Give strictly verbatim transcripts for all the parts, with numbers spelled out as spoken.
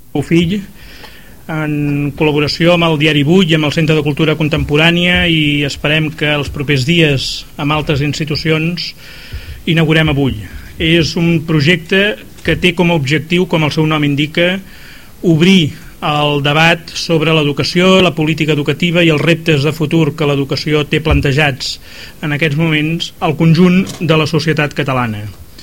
Fill, en col·laboració amb el Diari Avui i amb el Centre de Cultura Contemporània, i esperem que els propers dies amb altres institucions inaugurem avui. És un projecte que té com a objectiu, com el seu nom indica, obrir el debat sobre l'educació, la política educativa i els reptes de futur que l'educació té plantejats en aquests moments al conjunt de la societat catalana.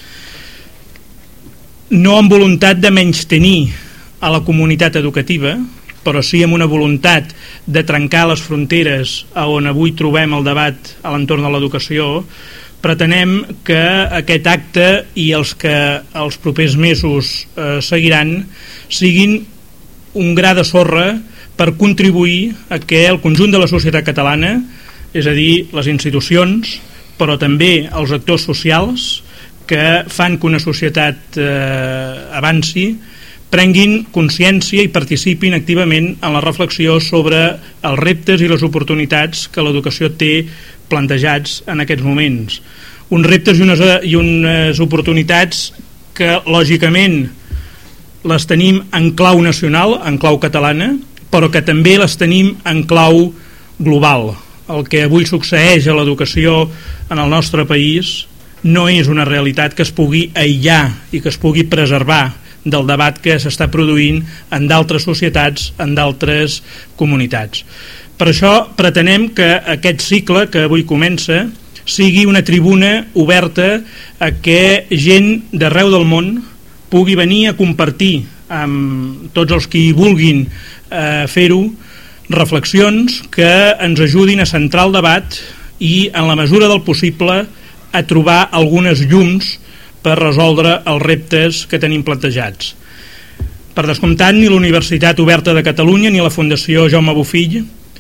No amb voluntat de menystenir a la comunitat educativa, però sí amb una voluntat de trencar les fronteres a on avui trobem el debat a l'entorn de l'educació. Pretenem que aquest acte i els que els propers mesos eh, seguiran siguin un gra de sorra per contribuir a que el conjunt de la societat catalana, és a dir, les institucions, però també els actors socials que fan que una societat eh, avanci, prenguin consciència i participin activament en la reflexió sobre els reptes i les oportunitats que l'educació té plantejats en aquests moments. Uns reptes i unes, i unes oportunitats que, lògicament, les tenim en clau nacional, en clau catalana, però que també les tenim en clau global. El que avui succeeix a l'educació en el nostre país no és una realitat que es pugui aïllar i que es pugui preservar del debat que s'està produint en d'altres societats, en d'altres comunitats. Per això pretenem que aquest cicle que avui comença sigui una tribuna oberta a que gent d'arreu del món pugui venir a compartir amb tots els qui vulguin eh, fer-ho reflexions que ens ajudin a centrar el debat i, en la mesura del possible, a trobar algunes llums per resoldre els reptes que tenim plantejats. Per descomptat, ni la Universitat Oberta de Catalunya ni la Fundació Jaume Bofill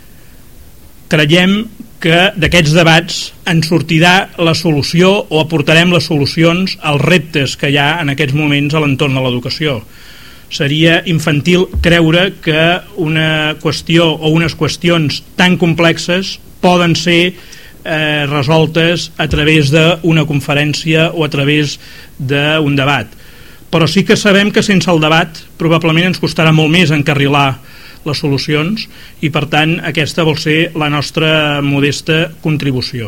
creiem que d'aquests debats en sortirà la solució o aportarem les solucions als reptes que hi ha en aquests moments a l'entorn de l'educació. Seria infantil creure que una qüestió o unes qüestions tan complexes poden ser Eh, resoltes a través d'una conferència o a través d'un debat. Però sí que sabem que sense el debat probablement ens costarà molt més encarrilar les solucions i, per tant, aquesta vol ser la nostra modesta contribució.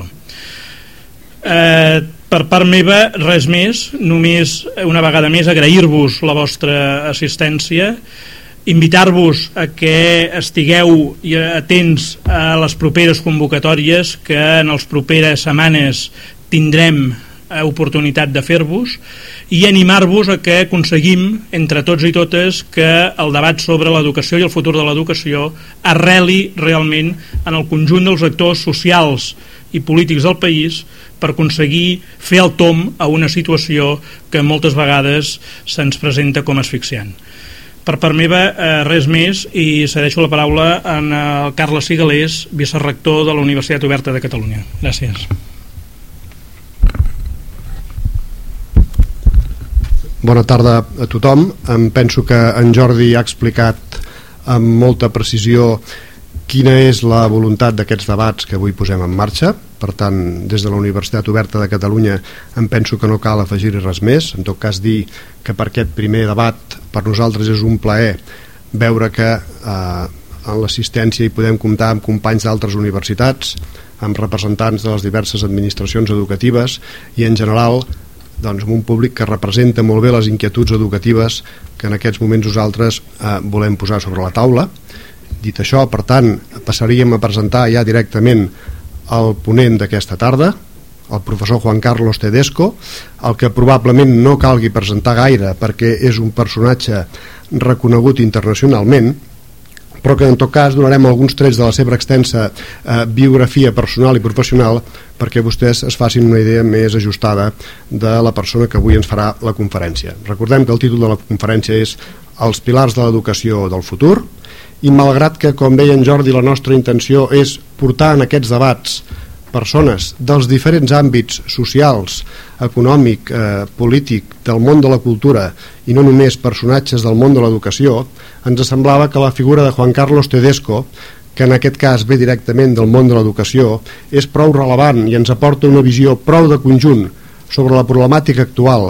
Eh, per part meva, res més, només una vegada més agrair-vos la vostra assistència, invitar-vos a que estigueu atents a les properes convocatòries que en les properes setmanes tindrem oportunitat de fer-vos, i animar-vos a que aconseguim entre tots i totes que el debat sobre l'educació i el futur de l'educació arreli realment en el conjunt dels actors socials i polítics del país per aconseguir fer el tomb a una situació que moltes vegades se'ns presenta com asfixiant. Per part meva, eh, res més, i cedeixo la paraula a el Carles Sigalés, vicerrector de la Universitat Oberta de Catalunya. Gràcies. Bona tarda a tothom. Em penso que en Jordi ha explicat amb molta precisió quina és la voluntat d'aquests debats que avui posem en marxa. Per tant, des de la Universitat Oberta de Catalunya em penso que no cal afegir-hi res més. En tot cas, dir que per aquest primer debat per nosaltres és un plaer veure que eh, en l'assistència hi podem comptar amb companys d'altres universitats, amb representants de les diverses administracions educatives i, en general, doncs, amb un públic que representa molt bé les inquietuds educatives que en aquests moments nosaltres eh, volem posar sobre la taula. Dit això, per tant, passaríem a presentar ja directament el ponent d'aquesta tarda, el professor Juan Carlos Tedesco, el que probablement no calgui presentar gaire perquè és un personatge reconegut internacionalment, però que en tot cas donarem alguns trets de la seva extensa eh, biografia personal i professional perquè vostès es facin una idea més ajustada de la persona que avui ens farà la conferència. Recordem que el títol de la conferència és Els pilars de l'educació del futur, i malgrat que, com deia en Jordi, la nostra intenció és portar en aquests debats persones dels diferents àmbits socials, econòmic, eh, polític, del món de la cultura i no només personatges del món de l'educació, ens semblava que la figura de Juan Carlos Tedesco, que en aquest cas ve directament del món de l'educació, és prou rellevant i ens aporta una visió prou de conjunt sobre la problemàtica actual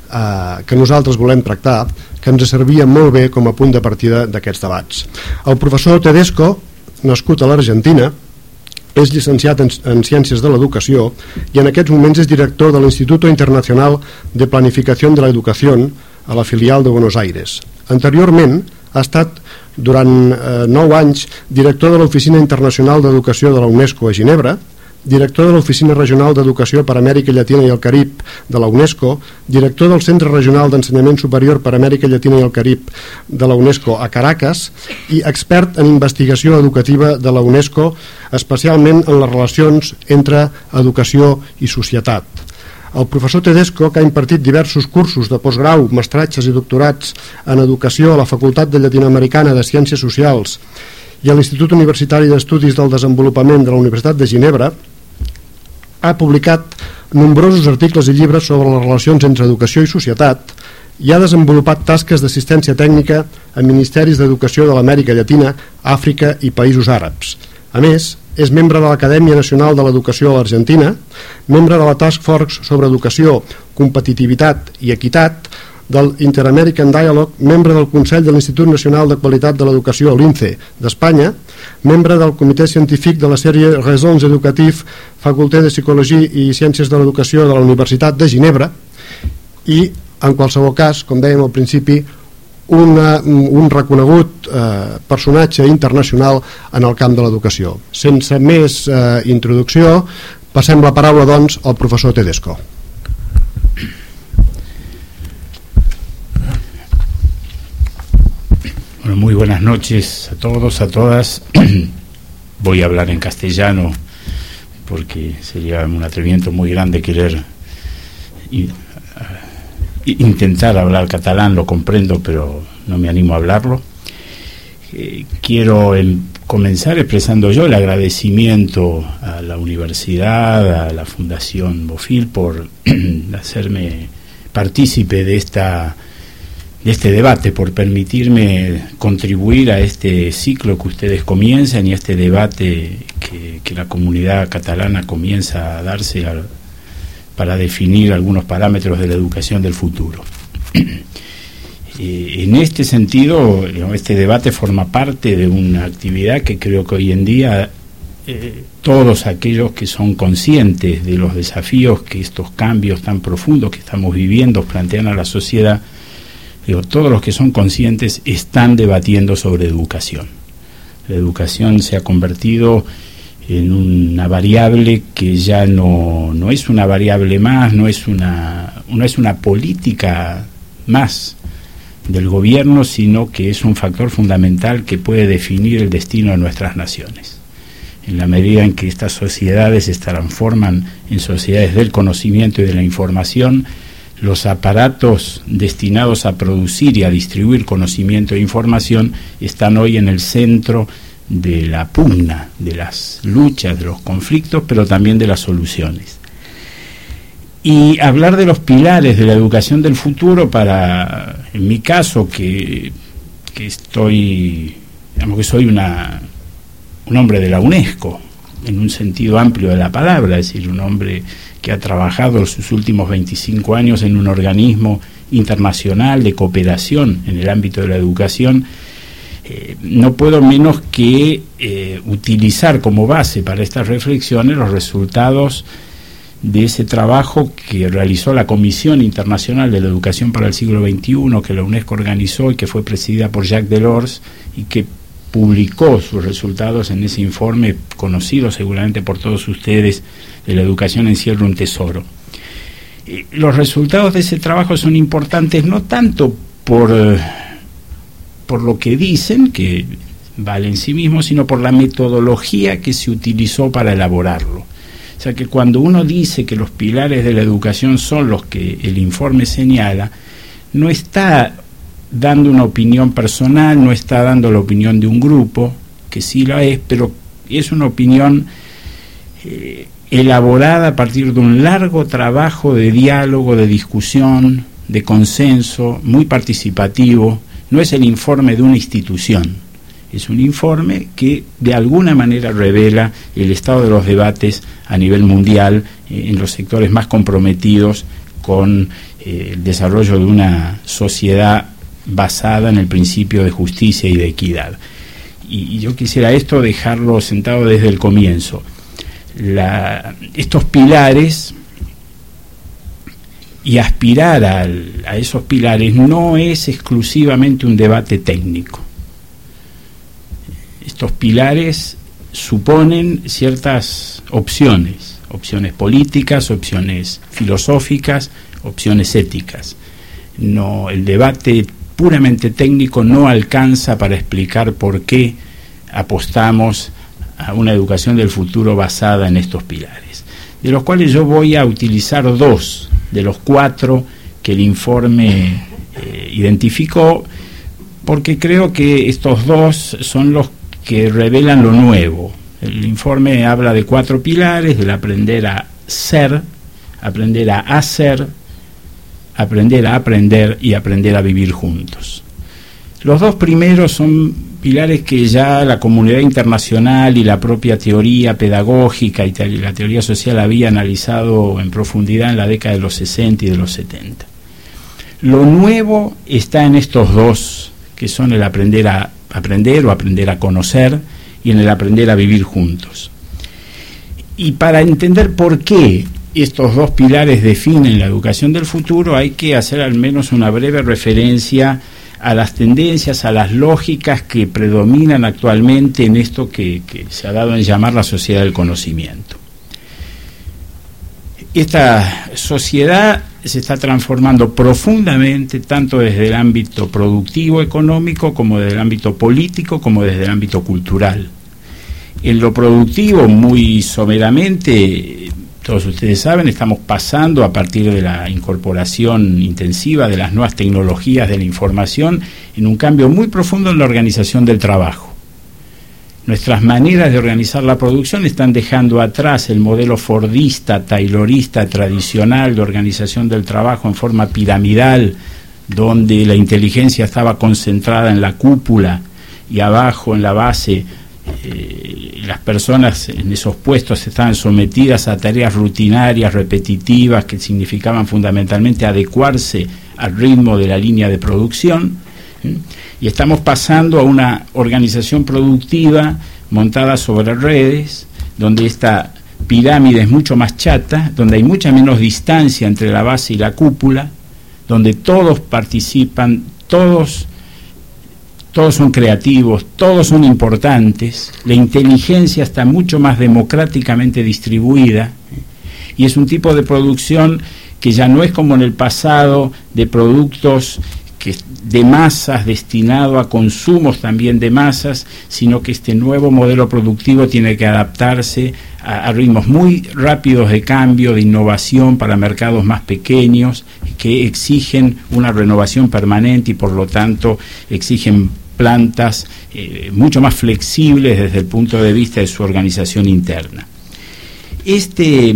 eh, que nosaltres volem tractar, que ens servia molt bé com a punt de partida d'aquests debats. El professor Tedesco, nascut a l'Argentina, és llicenciat en, en Ciències de l'Educació i en aquests moments és director de l'Instituto Internacional de Planificación de la Educación a la filial de Buenos Aires. Anteriorment ha estat durant eh, nou anys director de l'Oficina Internacional d'Educació de la UNESCO a Ginebra, director de l'Oficina Regional d'Educació per Amèrica Llatina i el Carib de la UNESCO, director del Centre Regional d'Ensenyament Superior per Amèrica Llatina i el Carib de la UNESCO a Caracas i expert en investigació educativa de la UNESCO, especialment en les relacions entre educació i societat. El professor Tedesco, que ha impartit diversos cursos de postgrau, mestratges i doctorats en educació a la Facultat de Llatinoamericana de Ciències Socials i a l'Institut Universitari d'Estudis del Desenvolupament de la Universitat de Ginebra, ha publicat nombrosos articles i llibres sobre les relacions entre educació i societat i ha desenvolupat tasques d'assistència tècnica a ministeris d'educació de l'Amèrica Llatina, Àfrica i països àrabs. A més, és membre de l'Acadèmia Nacional de l'Educació a l'Argentina, membre de la Task Force sobre Educació, Competitivitat i Equitat, del Inter-American Dialogue, membre del Consell de l'Institut Nacional de Qualitat de l'Educació, l'INCE, d'Espanya, membre del Comitè Científic de la sèrie Raisons Educatives, Facultat de Psicologia i Ciències de l'Educació de la Universitat de Ginebra i, en qualsevol cas, com dèiem al principi, una, un reconegut eh, personatge internacional en el camp de l'educació. Sense més eh, introducció, passem la paraula, doncs, al professor Tedesco. Bueno, muy buenas noches a todos, a todas. Voy a hablar en castellano porque sería un atrevimiento muy grande querer y, uh, intentar hablar catalán, lo comprendo, pero no me animo a hablarlo. Eh, quiero em, comenzar expresando yo el agradecimiento a la universidad, a la Fundación Bofill por hacerme partícipe de esta de este debate, por permitirme contribuir a este ciclo que ustedes comienzan y a este debate que, que la comunidad catalana comienza a darse al, para definir algunos parámetros de la educación del futuro. Eh, en este sentido, este debate forma parte de una actividad que creo que hoy en día eh, todos aquellos que son conscientes de los desafíos que estos cambios tan profundos que estamos viviendo plantean a la sociedad, digo, todos los que son conscientes están debatiendo sobre educación. La educación se ha convertido en una variable que ya no, no es una variable más, no es una, no es una política más del gobierno, sino que es un factor fundamental que puede definir el destino de nuestras naciones. En la medida en que estas sociedades se transforman en sociedades del conocimiento y de la información, los aparatos destinados a producir y a distribuir conocimiento e información están hoy en el centro de la pugna, de las luchas, de los conflictos, pero también de las soluciones. Y hablar de los pilares de la educación del futuro, para, en mi caso, que, que estoy, digamos que soy una, un hombre de la UNESCO, en un sentido amplio de la palabra, es decir, un hombre que ha trabajado sus últimos veinticinco años en un organismo internacional de cooperación en el ámbito de la educación, eh, no puedo menos que eh, utilizar como base para estas reflexiones los resultados de ese trabajo que realizó la Comisión Internacional de la Educación para el Siglo veintiuno, que la UNESCO organizó y que fue presidida por Jacques Delors y que publicó sus resultados en ese informe conocido seguramente por todos ustedes, de la educación encierra un tesoro. Eh, los resultados de ese trabajo son importantes no tanto por, eh, por lo que dicen, que vale en sí mismo, sino por la metodología que se utilizó para elaborarlo. O sea que cuando uno dice que los pilares de la educación son los que el informe señala, no está dando una opinión personal, no está dando la opinión de un grupo, que sí la es, pero es una opinión eh, elaborada a partir de un largo trabajo de diálogo, de discusión, de consenso, muy participativo. No es el informe de una institución, es un informe que de alguna manera revela el estado de los debates a nivel mundial, eh, en los sectores más comprometidos con eh, el desarrollo de una sociedad basada en el principio de justicia y de equidad. Y, y yo quisiera esto dejarlo sentado desde el comienzo. La, estos pilares y aspirar al, a esos pilares no es exclusivamente un debate técnico. Estos pilares suponen ciertas opciones, opciones políticas, opciones filosóficas, opciones éticas. No, el debate puramente técnico no alcanza para explicar por qué apostamos a una educación del futuro basada en estos pilares, de los cuales yo voy a utilizar dos de los cuatro que el informe eh, identificó, porque creo que estos dos son los que revelan lo nuevo. El informe habla de cuatro pilares: del aprender a ser, aprender a hacer, aprender a aprender y aprender a vivir juntos. Los dos primeros son pilares que ya la comunidad internacional y la propia teoría pedagógica y la teoría social había analizado en profundidad en la década de los sesenta y de los setenta. Lo nuevo está en estos dos, que son el aprender a aprender o aprender a conocer, y en el aprender a vivir juntos. Y para entender por qué estos dos pilares definen la educación del futuro, hay que hacer al menos una breve referencia a las tendencias, a las lógicas que predominan actualmente en esto que, que se ha dado en llamar la sociedad del conocimiento. Esta sociedad se está transformando profundamente, tanto desde el ámbito productivo económico, como desde el ámbito político, como desde el ámbito cultural. En lo productivo, muy someramente, todos ustedes saben, estamos pasando a partir de la incorporación intensiva de las nuevas tecnologías de la información en un cambio muy profundo en la organización del trabajo. Nuestras maneras de organizar la producción están dejando atrás el modelo fordista, taylorista, tradicional de organización del trabajo en forma piramidal, donde la inteligencia estaba concentrada en la cúpula y abajo en la base eh, las personas en esos puestos estaban sometidas a tareas rutinarias, repetitivas, que significaban fundamentalmente adecuarse al ritmo de la línea de producción. ¿eh? Y estamos pasando a una organización productiva montada sobre redes, donde esta pirámide es mucho más chata, donde hay mucha menos distancia entre la base y la cúpula, donde todos participan, todos, todos son creativos, todos son importantes, la inteligencia está mucho más democráticamente distribuida, y es un tipo de producción que ya no es como en el pasado, de productos que de masas, destinado a consumos también de masas, sino que este nuevo modelo productivo tiene que adaptarse a, a ritmos muy rápidos de cambio, de innovación para mercados más pequeños, que exigen una renovación permanente y por lo tanto exigen plantas eh, mucho más flexibles desde el punto de vista de su organización interna. Este,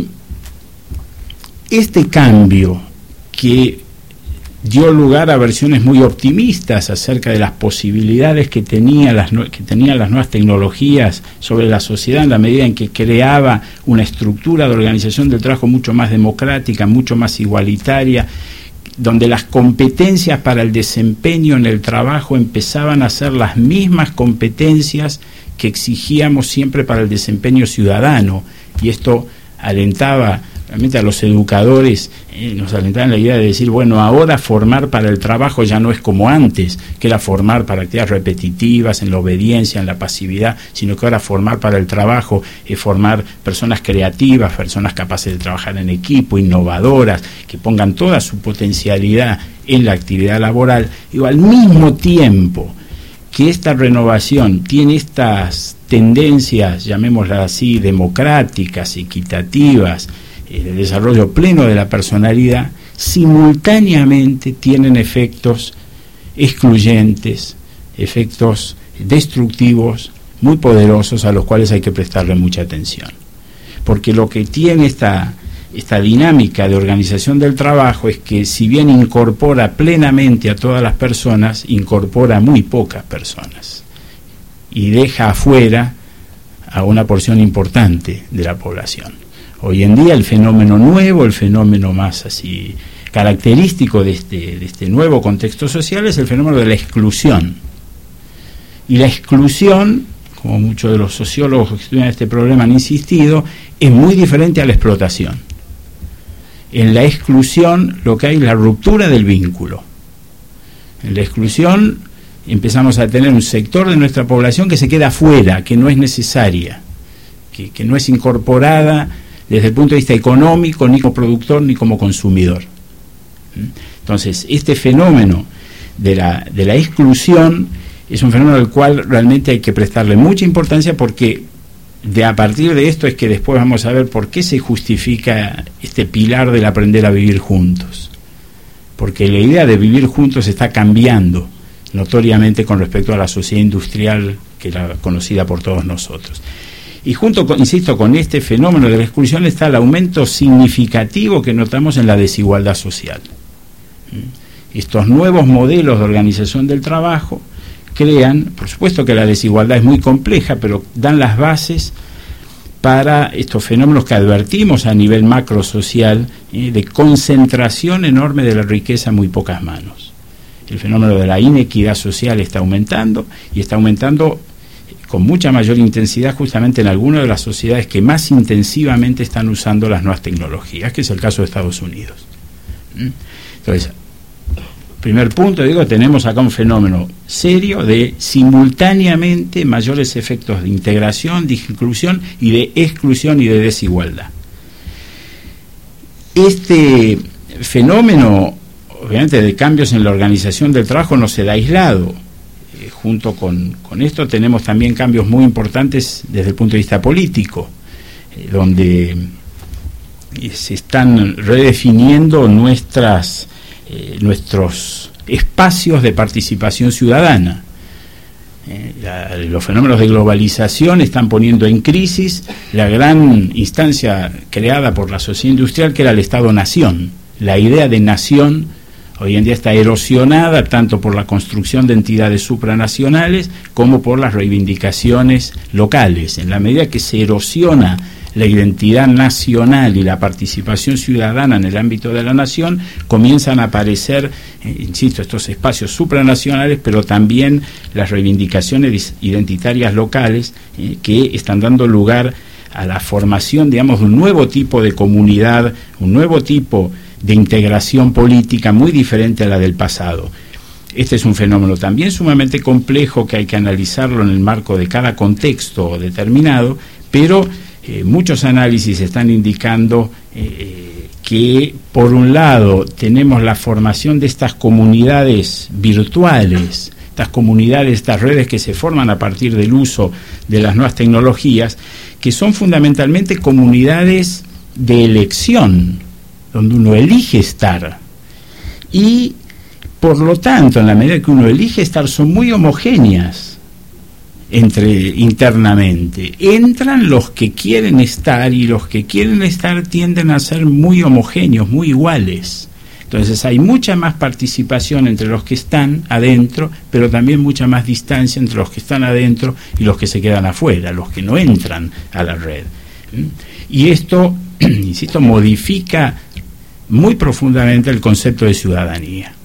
este cambio que dio lugar a versiones muy optimistas acerca de las posibilidades que, tenía las, que tenían las nuevas tecnologías sobre la sociedad en la medida en que creaba una estructura de organización del trabajo mucho más democrática, mucho más igualitaria, donde las competencias para el desempeño en el trabajo empezaban a ser las mismas competencias que exigíamos siempre para el desempeño ciudadano, y esto alentaba realmente a los educadores, eh, nos alentaban la idea de decir, bueno, ahora formar para el trabajo ya no es como antes, que era formar para actividades repetitivas, en la obediencia, en la pasividad, sino que ahora formar para el trabajo es formar personas creativas, personas capaces de trabajar en equipo, innovadoras, que pongan toda su potencialidad en la actividad laboral. Y al mismo tiempo que esta renovación tiene estas tendencias, llamémoslas así, democráticas, equitativas, el desarrollo pleno de la personalidad, simultáneamente tienen efectos excluyentes, efectos destructivos muy poderosos a los cuales hay que prestarle mucha atención. Porque lo que tiene esta, esta dinámica de organización del trabajo es que, si bien incorpora plenamente a todas las personas, incorpora a muy pocas personas y deja afuera a una porción importante de la población. Hoy en día el fenómeno nuevo, el fenómeno más así característico de este, de este nuevo contexto social es el fenómeno de la exclusión. Y la exclusión, como muchos de los sociólogos que estudian este problema han insistido, es muy diferente a la explotación. En la exclusión lo que hay es la ruptura del vínculo. En la exclusión empezamos a tener un sector de nuestra población que se queda fuera, que no es necesaria, que, que no es incorporada desde el punto de vista económico, ni como productor ni como consumidor. Entonces, este fenómeno de la, de la exclusión es un fenómeno al cual realmente hay que prestarle mucha importancia, porque de a partir de esto es que después vamos a ver por qué se justifica este pilar del aprender a vivir juntos. Porque la idea de vivir juntos está cambiando notoriamente con respecto a la sociedad industrial que es la conocida por todos nosotros. Y junto, con, insisto, con este fenómeno de la exclusión está el aumento significativo que notamos en la desigualdad social. Estos nuevos modelos de organización del trabajo crean, por supuesto que la desigualdad es muy compleja, pero dan las bases para estos fenómenos que advertimos a nivel macrosocial, eh, de concentración enorme de la riqueza en muy pocas manos. El fenómeno de la inequidad social está aumentando, y está aumentando con mucha mayor intensidad justamente en algunas de las sociedades que más intensivamente están usando las nuevas tecnologías, que es el caso de Estados Unidos. Entonces, primer punto, digo, tenemos acá un fenómeno serio de simultáneamente mayores efectos de integración, de inclusión y de exclusión y de desigualdad. Este fenómeno, obviamente, de cambios en la organización del trabajo no se da aislado. Eh, junto con, con esto tenemos también cambios muy importantes desde el punto de vista político, eh, donde eh, se están redefiniendo nuestras Eh, nuestros espacios de participación ciudadana. Eh, la, los fenómenos de globalización están poniendo en crisis la gran instancia creada por la sociedad industrial, que era el Estado-nación. La idea de nación hoy en día está erosionada tanto por la construcción de entidades supranacionales como por las reivindicaciones locales. En la medida que se erosiona la identidad nacional y la participación ciudadana en el ámbito de la nación, comienzan a aparecer, eh, insisto, estos espacios supranacionales, pero también las reivindicaciones identitarias locales, eh, que están dando lugar a la formación, digamos, de un nuevo tipo de comunidad, un nuevo tipo de integración política muy diferente a la del pasado. Este es un fenómeno también sumamente complejo que hay que analizarlo en el marco de cada contexto determinado, pero Eh, muchos análisis están indicando eh, que, por un lado, tenemos la formación de estas comunidades virtuales, estas comunidades, estas redes que se forman a partir del uso de las nuevas tecnologías, que son fundamentalmente comunidades de elección, donde uno elige estar. Y, por lo tanto, en la medida que uno elige estar, son muy homogéneas entre internamente. Entran los que quieren estar, y los que quieren estar tienden a ser muy homogéneos, muy iguales. Entonces hay mucha más participación entre los que están adentro, pero también mucha más distancia entre los que están adentro y los que se quedan afuera, los que no entran a la red. Y esto, insisto, modifica muy profundamente el concepto de ciudadanía.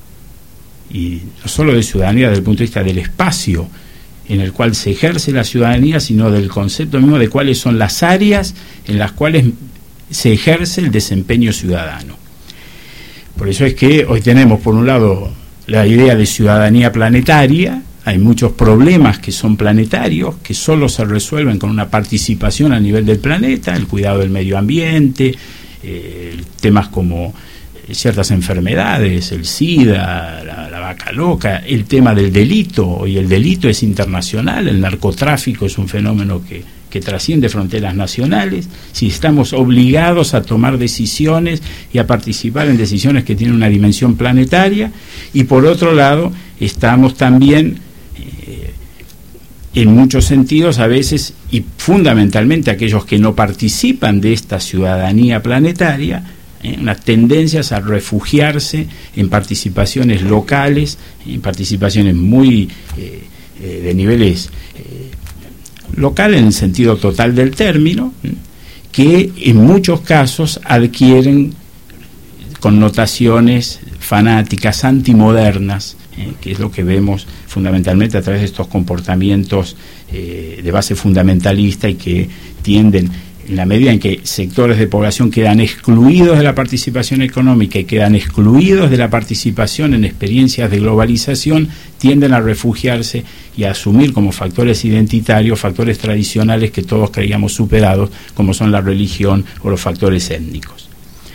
Y no solo de ciudadanía desde el punto de vista del espacio en el cual se ejerce la ciudadanía, sino del concepto mismo de cuáles son las áreas en las cuales se ejerce el desempeño ciudadano. Por eso es que hoy tenemos, por un lado, la idea de ciudadanía planetaria. Hay muchos problemas que son planetarios, que solo se resuelven con una participación a nivel del planeta, el cuidado del medio ambiente, eh, temas como ciertas enfermedades, el SIDA, la, la vaca loca, el tema del delito, y el delito es internacional, el narcotráfico es un fenómeno que, que trasciende fronteras nacionales. Si estamos obligados a tomar decisiones y a participar en decisiones que tienen una dimensión planetaria, y por otro lado estamos también eh, en muchos sentidos a veces, y fundamentalmente aquellos que no participan de esta ciudadanía planetaria, Eh, unas tendencias a refugiarse en participaciones locales, en participaciones muy eh, eh, de niveles eh, local en el sentido total del término, eh, que en muchos casos adquieren connotaciones fanáticas, antimodernas, eh, que es lo que vemos fundamentalmente a través de estos comportamientos eh, de base fundamentalista y que tienden, en la medida en que sectores de población quedan excluidos de la participación económica y quedan excluidos de la participación en experiencias de globalización, tienden a refugiarse y a asumir como factores identitarios factores tradicionales que todos creíamos superados, como son la religión o los factores étnicos.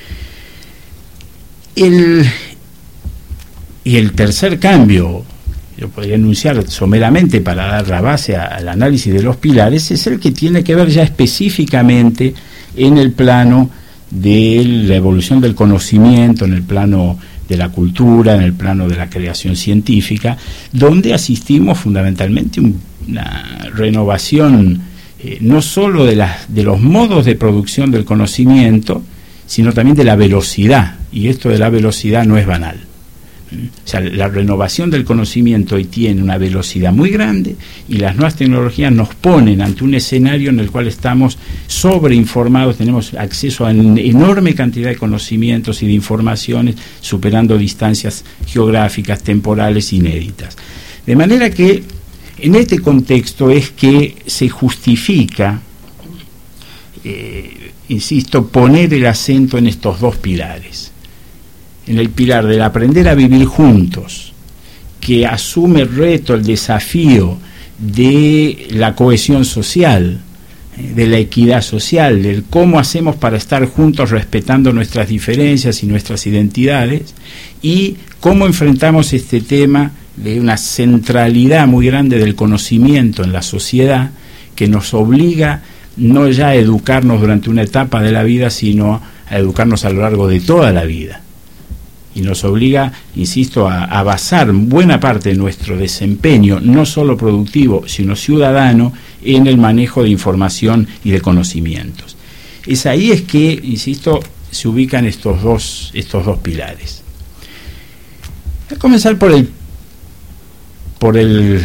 El, y el tercer cambio, yo podría enunciar someramente para dar la base a, al análisis de los pilares, es el que tiene que ver ya específicamente en el plano de la evolución del conocimiento, en el plano de la cultura, en el plano de la creación científica, donde asistimos fundamentalmente a una renovación eh, no solo de, las, de los modos de producción del conocimiento, sino también de la velocidad, y esto de la velocidad no es banal. O sea, la renovación del conocimiento hoy tiene una velocidad muy grande y las nuevas tecnologías nos ponen ante un escenario en el cual estamos sobreinformados, tenemos acceso a una enorme cantidad de conocimientos y de informaciones, superando distancias geográficas, temporales, inéditas. De manera que en este contexto es que se justifica, eh, insisto, poner el acento en estos dos pilares. En el pilar del aprender a vivir juntos, que asume el reto, el desafío de la cohesión social, de la equidad social, del cómo hacemos para estar juntos respetando nuestras diferencias y nuestras identidades, y cómo enfrentamos este tema de una centralidad muy grande del conocimiento en la sociedad, que nos obliga no ya a educarnos durante una etapa de la vida, sino a educarnos a lo largo de toda la vida. Y nos obliga, insisto, a, a basar buena parte de nuestro desempeño, no solo productivo, sino ciudadano, en el manejo de información y de conocimientos. Es ahí es que, insisto, se ubican estos dos, estos dos pilares. Voy a comenzar por el, por el,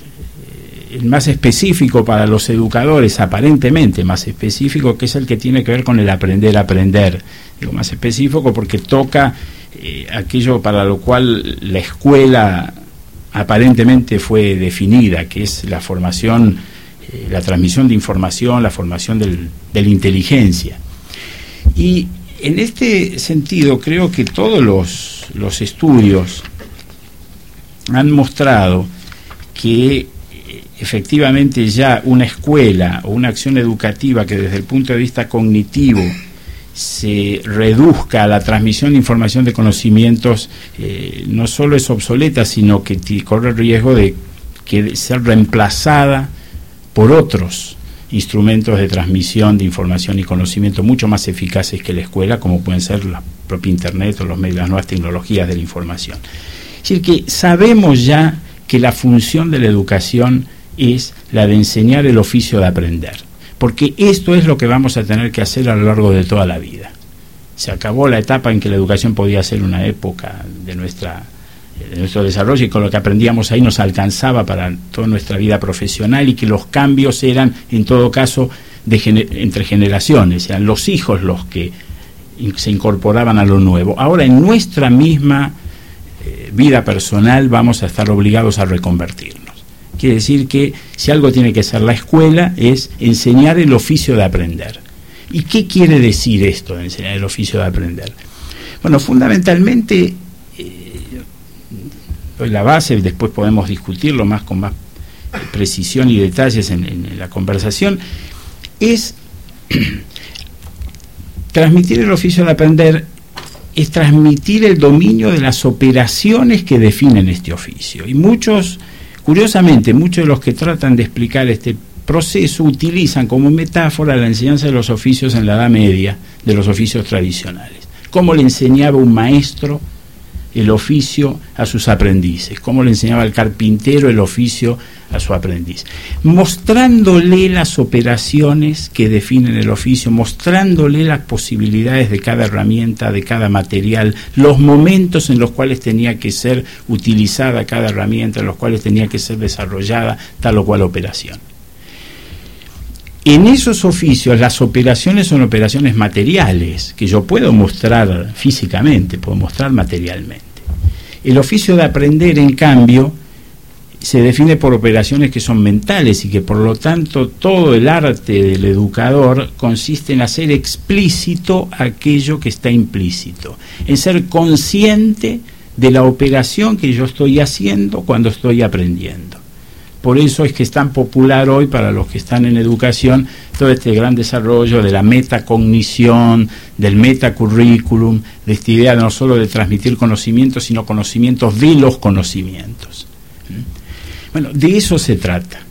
el más específico para los educadores, aparentemente más específico, que es el que tiene que ver con el aprender a aprender. Digo más específico porque toca Eh, aquello para lo cual la escuela aparentemente fue definida, que es la formación, eh, la transmisión de información, la formación del, de la inteligencia. Y en este sentido creo que todos los, los estudios han mostrado que eh, efectivamente ya una escuela o una acción educativa que desde el punto de vista cognitivo se reduzca a la transmisión de información de conocimientos, eh, no solo es obsoleta, sino que t- corre el riesgo de que ser reemplazada por otros instrumentos de transmisión de información y conocimiento mucho más eficaces que la escuela, como pueden ser la propia Internet o los medios, las nuevas tecnologías de la información. Es decir, que sabemos ya que la función de la educación es la de enseñar el oficio de aprender, porque esto es lo que vamos a tener que hacer a lo largo de toda la vida. Se acabó la etapa en que la educación podía ser una época de, nuestra, de nuestro desarrollo y con lo que aprendíamos ahí nos alcanzaba para toda nuestra vida profesional, y que los cambios eran, en todo caso, de gener- entre generaciones, eran los hijos los que in- se incorporaban a lo nuevo. Ahora, en nuestra misma eh, vida personal vamos a estar obligados a reconvertirnos. Quiere decir que si algo tiene que ser la escuela es enseñar el oficio de aprender. ¿Y qué quiere decir esto de enseñar el oficio de aprender? Bueno, fundamentalmente, eh, doy la base, después podemos discutirlo más con más precisión y detalles en, en la conversación, es transmitir el oficio de aprender, es transmitir el dominio de las operaciones que definen este oficio. Y muchos... Curiosamente, muchos de los que tratan de explicar este proceso utilizan como metáfora la enseñanza de los oficios en la Edad Media, de los oficios tradicionales. Cómo le enseñaba un maestro el oficio a sus aprendices, cómo le enseñaba el carpintero el oficio a su aprendiz, mostrándole las operaciones que definen el oficio, mostrándole las posibilidades de cada herramienta, de cada material, los momentos en los cuales tenía que ser utilizada cada herramienta, en los cuales tenía que ser desarrollada tal o cual operación. En esos oficios las operaciones son operaciones materiales, que yo puedo mostrar físicamente, puedo mostrar materialmente. El oficio de aprender, en cambio, se define por operaciones que son mentales y que por lo tanto todo el arte del educador consiste en hacer explícito aquello que está implícito, en ser consciente de la operación que yo estoy haciendo cuando estoy aprendiendo. Por eso es que es tan popular hoy para los que están en educación todo este gran desarrollo de la metacognición, del metacurrículum, de esta idea no solo de transmitir conocimientos, sino conocimientos de los conocimientos. Bueno, de eso se trata.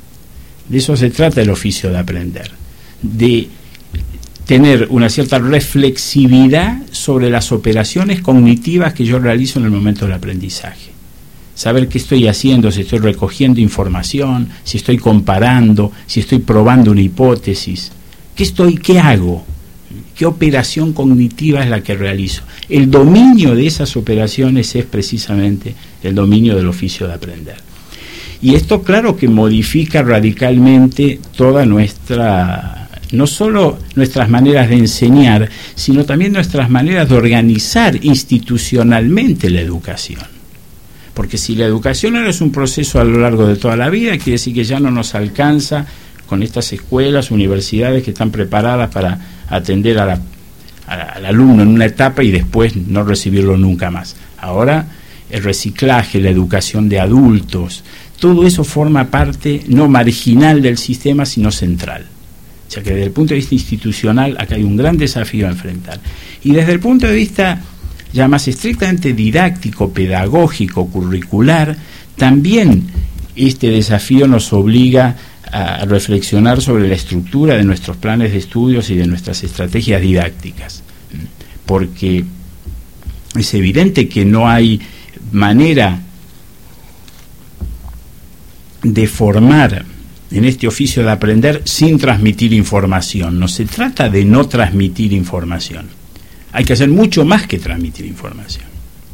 De eso se trata el oficio de aprender. De tener una cierta reflexividad sobre las operaciones cognitivas que yo realizo en el momento del aprendizaje. Saber qué estoy haciendo, si estoy recogiendo información, si estoy comparando, si estoy probando una hipótesis. ¿Qué estoy, qué hago? ¿Qué operación cognitiva es la que realizo? El dominio de esas operaciones es precisamente el dominio del oficio de aprender. Y esto, claro, que modifica radicalmente toda nuestra, no solo nuestras maneras de enseñar, sino también nuestras maneras de organizar institucionalmente la educación. Porque si la educación ahora es un proceso a lo largo de toda la vida, quiere decir que ya no nos alcanza con estas escuelas, universidades que están preparadas para atender a la, a la, al alumno en una etapa y después no recibirlo nunca más. Ahora el reciclaje, la educación de adultos, todo eso forma parte no marginal del sistema, sino central. O sea que desde el punto de vista institucional acá hay un gran desafío a enfrentar. Y desde el punto de vista ya más estrictamente didáctico, pedagógico, curricular, también este desafío nos obliga a reflexionar sobre la estructura de nuestros planes de estudios y de nuestras estrategias didácticas, porque es evidente que no hay manera de formar en este oficio de aprender sin transmitir información. No se trata de no transmitir información. Hay que hacer mucho más que transmitir información.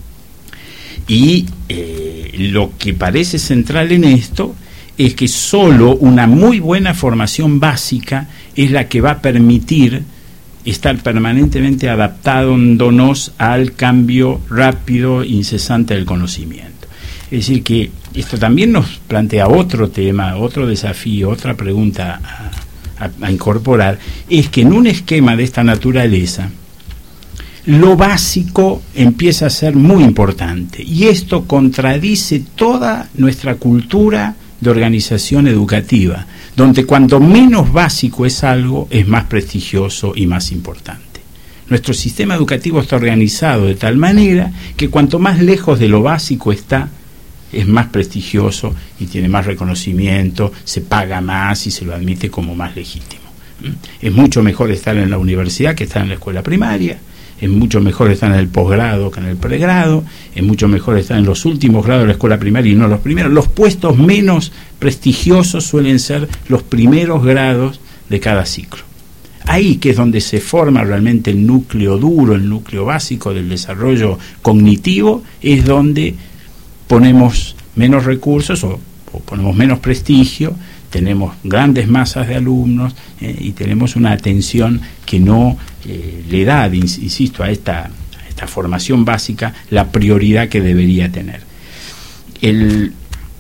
Y eh, lo que parece central en esto es que solo una muy buena formación básica es la que va a permitir estar permanentemente adaptándonos al cambio rápido, incesante del conocimiento. Es decir, que esto también nos plantea otro tema, otro desafío, otra pregunta a, a, a incorporar, es que en un esquema de esta naturaleza, lo básico empieza a ser muy importante y esto contradice toda nuestra cultura de organización educativa, donde cuanto menos básico es algo, es más prestigioso y más importante. Nuestro sistema educativo está organizado de tal manera que cuanto más lejos de lo básico está, es más prestigioso y tiene más reconocimiento, se paga más y se lo admite como más legítimo. Es mucho mejor estar en la universidad que estar en la escuela primaria. Es mucho mejor estar en el posgrado que en el pregrado, es mucho mejor estar en los últimos grados de la escuela primaria y no los primeros. Los puestos menos prestigiosos suelen ser los primeros grados de cada ciclo. Ahí que es donde se forma realmente el núcleo duro, el núcleo básico del desarrollo cognitivo, es donde ponemos menos recursos o, o ponemos menos prestigio, tenemos grandes masas de alumnos eh, y tenemos una atención que no eh, le da, insisto, a esta, a esta formación básica la prioridad que debería tener. El,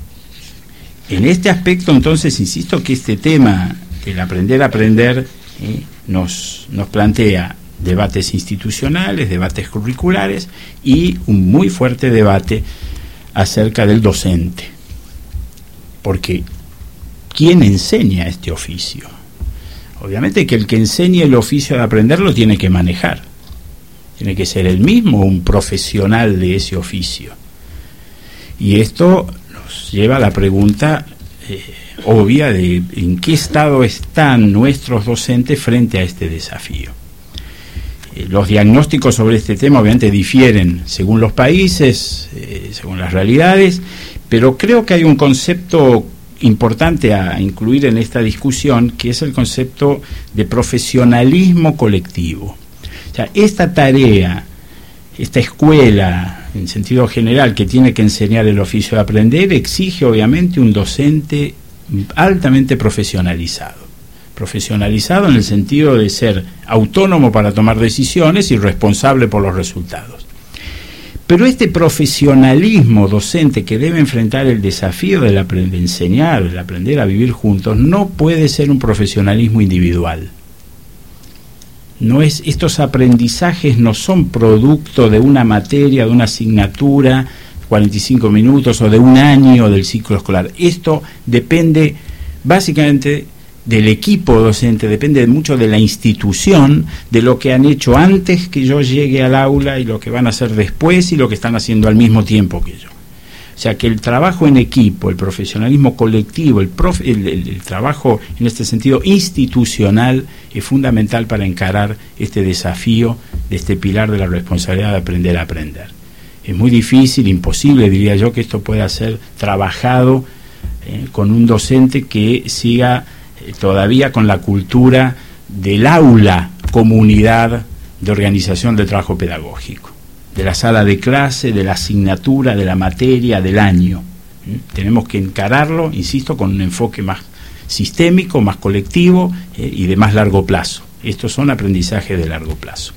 en este aspecto, entonces, insisto que este tema, el aprender a aprender, eh, nos, nos plantea debates institucionales, debates curriculares y un muy fuerte debate acerca del docente. Porque ¿quién enseña este oficio? Obviamente que el que enseña el oficio de aprender lo tiene que manejar. Tiene que ser él mismo un profesional de ese oficio. Y esto nos lleva a la pregunta eh, obvia de en qué estado están nuestros docentes frente a este desafío. Eh, los diagnósticos sobre este tema obviamente difieren según los países, eh, según las realidades, pero creo que hay un concepto importante a incluir en esta discusión, que es el concepto de profesionalismo colectivo. O sea, esta tarea, esta escuela, en sentido general, que tiene que enseñar el oficio de aprender, exige obviamente un docente altamente profesionalizado. profesionalizado en el sentido de ser autónomo para tomar decisiones y responsable por los resultados. Pero este profesionalismo docente que debe enfrentar el desafío del aprender, de enseñar, del aprender a vivir juntos, no puede ser un profesionalismo individual. No es, estos aprendizajes no son producto de una materia, de una asignatura, cuarenta y cinco minutos, o de un año del ciclo escolar. Esto depende básicamente del equipo docente, depende mucho de la institución, de lo que han hecho antes que yo llegue al aula y lo que van a hacer después y lo que están haciendo al mismo tiempo que yo. O sea que el trabajo en equipo, el profesionalismo colectivo, el, prof, el, el, el trabajo en este sentido institucional es fundamental para encarar este desafío de este pilar de la responsabilidad de aprender a aprender. Es muy difícil, imposible diría yo, que esto pueda ser trabajado eh, con un docente que siga todavía con la cultura del aula, comunidad de organización del trabajo pedagógico, de la sala de clase, de la asignatura, de la materia, del año. ¿Mm? Tenemos que encararlo, insisto, con un enfoque más sistémico, más colectivo eh, y de más largo plazo. Estos son aprendizajes de largo plazo.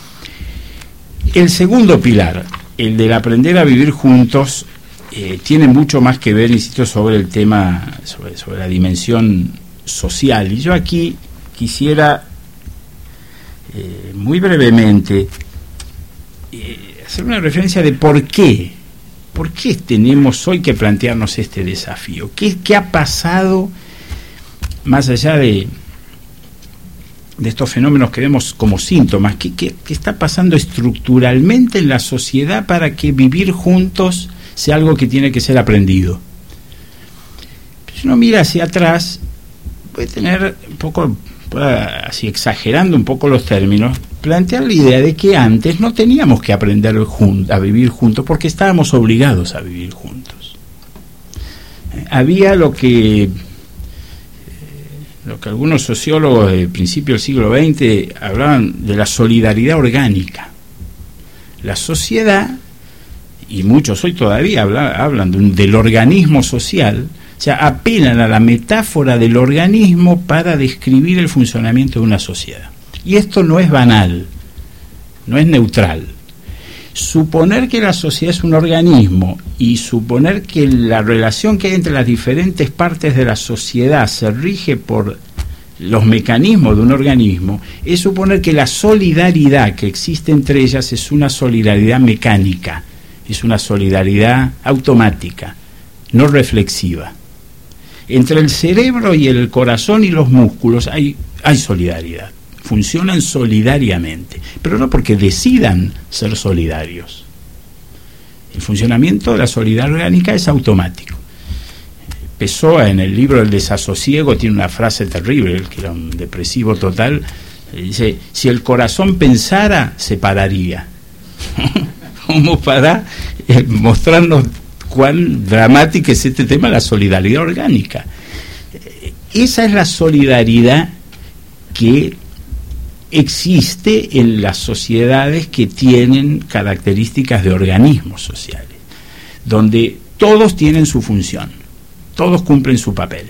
El segundo pilar, el del aprender a vivir juntos, eh, tiene mucho más que ver, insisto, sobre el tema, sobre, sobre la dimensión social. Y yo aquí quisiera eh, muy brevemente eh, hacer una referencia de por qué por qué tenemos hoy que plantearnos este desafío. ¿Qué, qué ha pasado más allá de de estos fenómenos que vemos como síntomas? ¿Qué, qué, qué está pasando estructuralmente en la sociedad para que vivir juntos sea algo que tiene que ser aprendido? Si uno mira hacia atrás, puede tener un poco, así exagerando un poco los términos, plantear la idea de que antes no teníamos que aprender jun- a vivir juntos porque estábamos obligados a vivir juntos. Eh, había lo que eh, lo que algunos sociólogos del principio del siglo veinte hablaban de la solidaridad orgánica. La sociedad, y muchos hoy todavía habla, hablan de un, del organismo social. O sea, apelan a la metáfora del organismo para describir el funcionamiento de una sociedad. Y esto no es banal, no es neutral. Suponer que la sociedad es un organismo y suponer que la relación que hay entre las diferentes partes de la sociedad se rige por los mecanismos de un organismo es suponer que la solidaridad que existe entre ellas es una solidaridad mecánica, es una solidaridad automática, no reflexiva. Entre el cerebro y el corazón y los músculos hay, hay solidaridad, funcionan solidariamente, pero no porque decidan ser solidarios. El funcionamiento de la solidaridad orgánica es automático. Pessoa, en el libro El desasosiego, tiene una frase terrible, el que era un depresivo total, dice: si el corazón pensara, se pararía. Como para eh, mostrarnos cuán dramático es este tema de la solidaridad orgánica. Esa es la solidaridad que existe en las sociedades que tienen características de organismos sociales, donde todos tienen su función, todos cumplen su papel.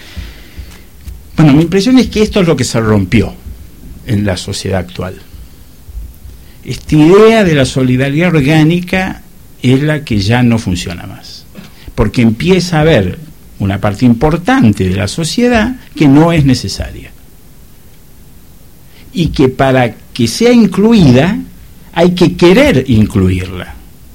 Bueno, mi impresión es que esto es lo que se rompió en la sociedad actual. Esta idea de la solidaridad orgánica es la que ya no funciona más, porque empieza a haber una parte importante de la sociedad que no es necesaria y que para que sea incluida hay que querer incluirla.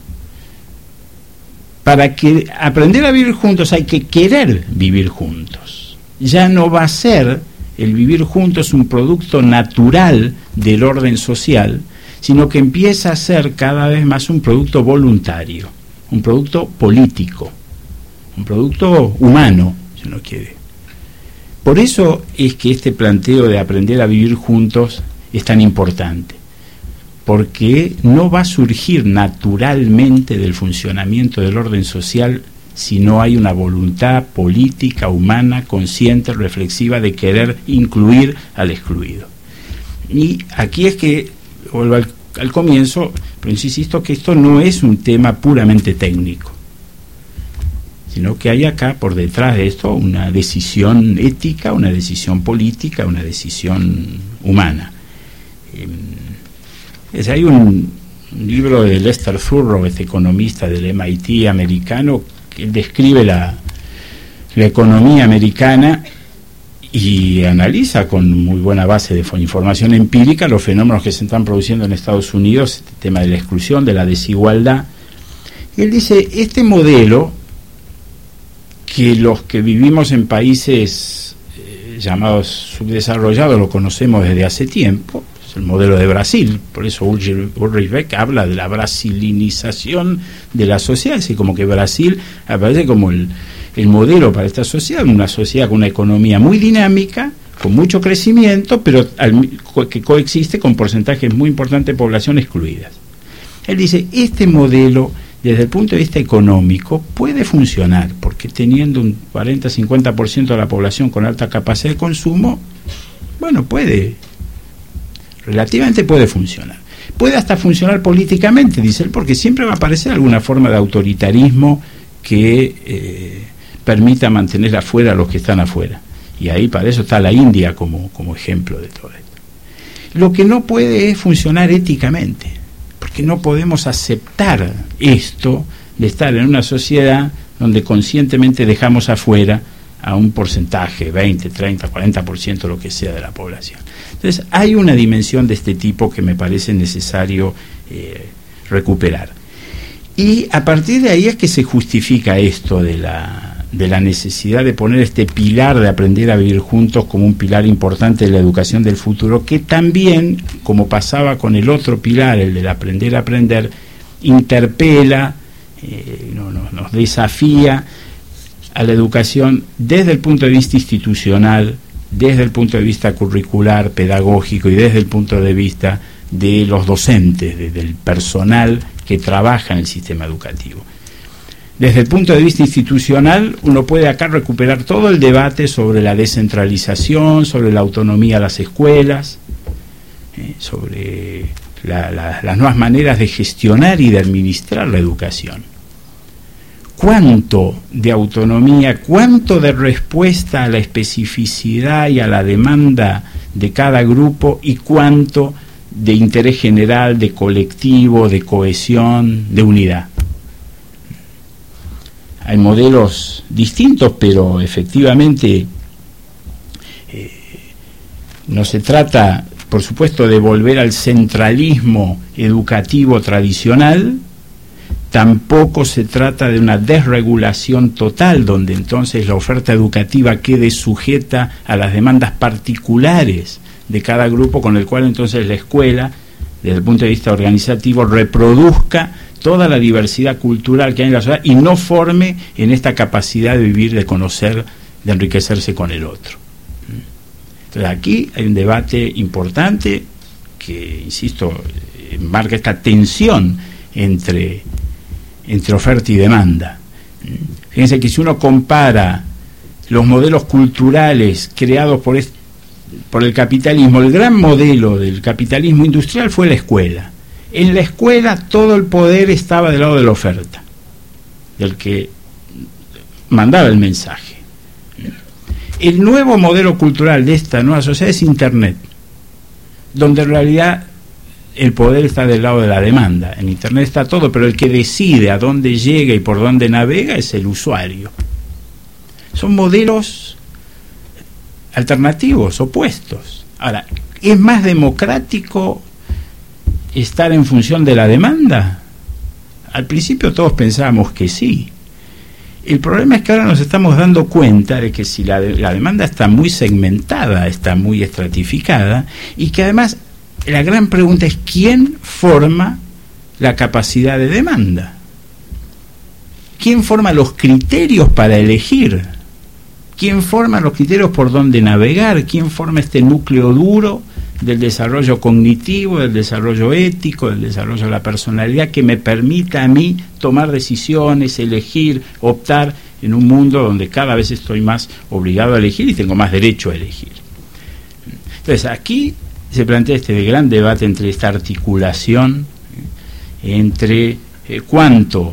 Para que aprender a vivir juntos hay que querer vivir juntos. Ya no va a ser el vivir juntos un producto natural del orden social, sino que empieza a ser cada vez más un producto voluntario, un producto político, un producto humano, si uno quiere. Por eso es que este planteo de aprender a vivir juntos es tan importante, porque no va a surgir naturalmente del funcionamiento del orden social si no hay una voluntad política, humana, consciente, reflexiva de querer incluir al excluido. Y aquí es que vuelvo al, al comienzo, pero insisto que esto no es un tema puramente técnico. sino que hay acá por detrás de esto una decisión ética, una decisión política, una decisión humana. Eh, es, hay un, un libro de Lester Thurrow, este economista del M I T americano, que describe la, la economía americana y analiza con muy buena base de información empírica los fenómenos que se están produciendo en Estados Unidos, este tema de la exclusión, de la desigualdad. Y él dice, este modelo, que los que vivimos en países eh, llamados subdesarrollados lo conocemos desde hace tiempo, es el modelo de Brasil, por eso Ulrich Beck habla de la brasilinización de la sociedad, así como que Brasil aparece como el el modelo para esta sociedad, una sociedad con una economía muy dinámica, con mucho crecimiento, pero al, que coexiste con porcentajes muy importantes de población excluidas. Él dice, este modelo, desde el punto de vista económico, puede funcionar, porque teniendo un cuarenta a cincuenta por ciento de la población con alta capacidad de consumo, bueno, puede, relativamente puede funcionar. Puede hasta funcionar políticamente, dice él, porque siempre va a aparecer alguna forma de autoritarismo que eh, permita mantener afuera a los que están afuera. Y ahí para eso está la India como, como ejemplo de todo esto. Lo que no puede es funcionar éticamente, porque no podemos aceptar esto de estar en una sociedad donde conscientemente dejamos afuera a un porcentaje, veinte, treinta, cuarenta por ciento, lo que sea de la población. Entonces hay una dimensión de este tipo que me parece necesario eh, recuperar. Y a partir de ahí es que se justifica esto de la de la necesidad de poner este pilar de aprender a vivir juntos como un pilar importante de la educación del futuro, que también, como pasaba con el otro pilar, el del aprender a aprender, interpela, eh, no, no, nos desafía a la educación desde el punto de vista institucional, desde el punto de vista curricular, pedagógico y desde el punto de vista de los docentes, desde el personal que trabaja en el sistema educativo. Desde el punto de vista institucional, uno puede acá recuperar todo el debate sobre la descentralización, sobre la autonomía de las escuelas, eh, sobre la, la, las nuevas maneras de gestionar y de administrar la educación. ¿Cuánto de autonomía, cuánto de respuesta a la especificidad y a la demanda de cada grupo y cuánto de interés general, de colectivo, de cohesión, de unidad? Hay modelos distintos, pero efectivamente eh, no se trata, por supuesto, de volver al centralismo educativo tradicional, tampoco se trata de una desregulación total, donde entonces la oferta educativa quede sujeta a las demandas particulares de cada grupo, con el cual entonces la escuela, desde el punto de vista organizativo, reproduzca toda la diversidad cultural que hay en la sociedad y no forme en esta capacidad de vivir, de conocer, de enriquecerse con el otro. Entonces aquí hay un debate importante que, insisto, marca esta tensión entre, entre oferta y demanda. Fíjense que si uno compara los modelos culturales creados por, este, por el capitalismo, el gran modelo del capitalismo industrial fue la escuela. En la escuela todo el poder estaba del lado de la oferta, del que mandaba el mensaje. El nuevo modelo cultural de esta nueva sociedad es Internet, donde en realidad el poder está del lado de la demanda. En Internet está todo, pero el que decide a dónde llega y por dónde navega es el usuario. Son modelos alternativos, opuestos. Ahora, ¿es más democrático estar en función de la demanda? Al principio todos pensábamos que sí. El problema es que ahora nos estamos dando cuenta de que si la, de, la demanda está muy segmentada, está muy estratificada, y que además la gran pregunta es ¿quién forma la capacidad de demanda? ¿Quién forma los criterios para elegir? ¿Quién forma los criterios por dónde navegar? ¿Quién forma este núcleo duro del desarrollo cognitivo, del desarrollo ético, del desarrollo de la personalidad, que me permita a mí tomar decisiones, elegir, optar en un mundo donde cada vez estoy más obligado a elegir y tengo más derecho a elegir? Entonces aquí se plantea este gran debate entre esta articulación entre eh, cuánto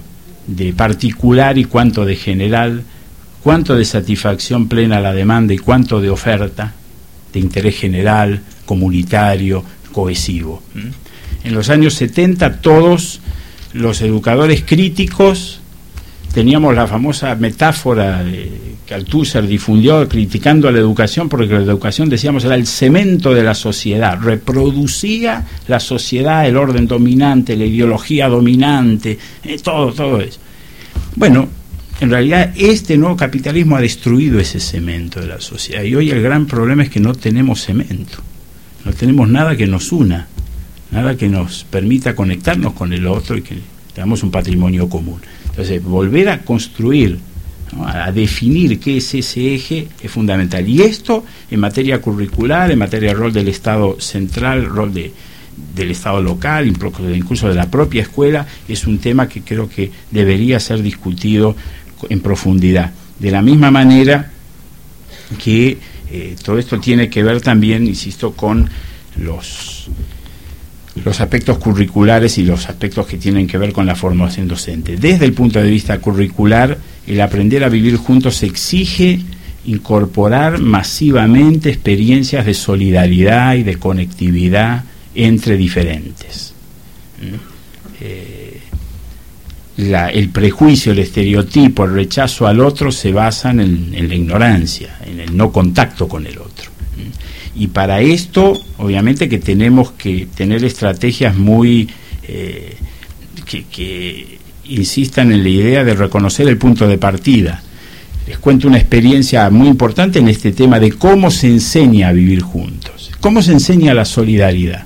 de particular y cuánto de general, cuánto de satisfacción plena a la demanda y cuánto de oferta, de interés general, comunitario, cohesivo. En los años setenta todos los educadores críticos teníamos la famosa metáfora de, que Althusser difundió criticando a la educación, porque la educación, decíamos, era el cemento de la sociedad, reproducía la sociedad, el orden dominante, la ideología dominante, eh, todo, todo eso. Bueno, en realidad este nuevo capitalismo ha destruido ese cemento de la sociedad, y hoy el gran problema es que no tenemos cemento, no tenemos nada que nos una, nada que nos permita conectarnos con el otro y que tengamos un patrimonio común. Entonces, volver a construir, ¿no?, a definir qué es ese eje es fundamental. Y esto, en materia curricular, en materia de rol del Estado central, rol de, del Estado local, incluso de la propia escuela, es un tema que creo que debería ser discutido en profundidad. De la misma manera que eh, todo esto tiene que ver también, insisto, con los... los aspectos curriculares y los aspectos que tienen que ver con la formación docente. Desde el punto de vista curricular, el aprender a vivir juntos exige incorporar masivamente experiencias de solidaridad y de conectividad entre diferentes. Eh, la, el prejuicio, el estereotipo, el rechazo al otro se basan en, en la ignorancia, en el no contacto con el otro. Y para esto, obviamente que tenemos que tener estrategias muy eh, que, que insistan en la idea de reconocer el punto de partida. Les cuento una experiencia muy importante en este tema de cómo se enseña a vivir juntos, cómo se enseña la solidaridad.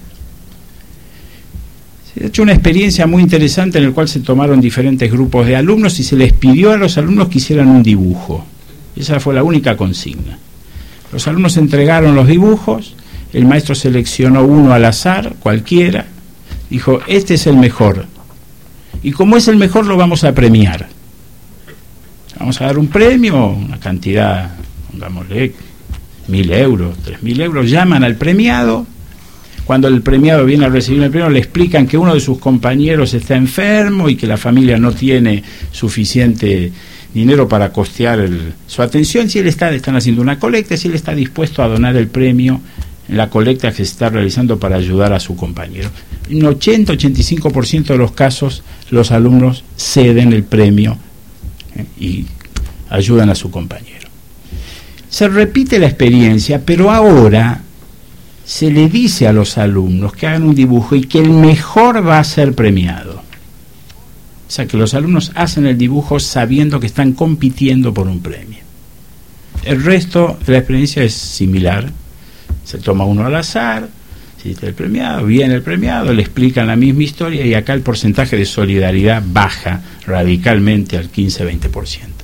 Se ha hecho una experiencia muy interesante en la cual se tomaron diferentes grupos de alumnos y se les pidió a los alumnos que hicieran un dibujo. Esa fue la única consigna. Los alumnos entregaron los dibujos, el maestro seleccionó uno al azar, cualquiera, dijo, este es el mejor, y como es el mejor lo vamos a premiar. Vamos a dar un premio, una cantidad, pongámosle, mil euros, tres mil euros, llaman al premiado. Cuando el premiado viene a recibir el premio, le explican que uno de sus compañeros está enfermo y que la familia no tiene suficiente dinero para costear el, su atención. Si él está, están haciendo una colecta, si él está dispuesto a donar el premio en la colecta que se está realizando para ayudar a su compañero. En ochenta a ochenta y cinco por ciento de los casos, los alumnos ceden el premio eh, y ayudan a su compañero. Se repite la experiencia, pero ahora se le dice a los alumnos que hagan un dibujo y que el mejor va a ser premiado. O sea, que los alumnos hacen el dibujo sabiendo que están compitiendo por un premio. El resto de la experiencia es similar. Se toma uno al azar, si está el premiado, viene el premiado, le explican la misma historia y acá el porcentaje de solidaridad baja radicalmente al quince a veinte por ciento.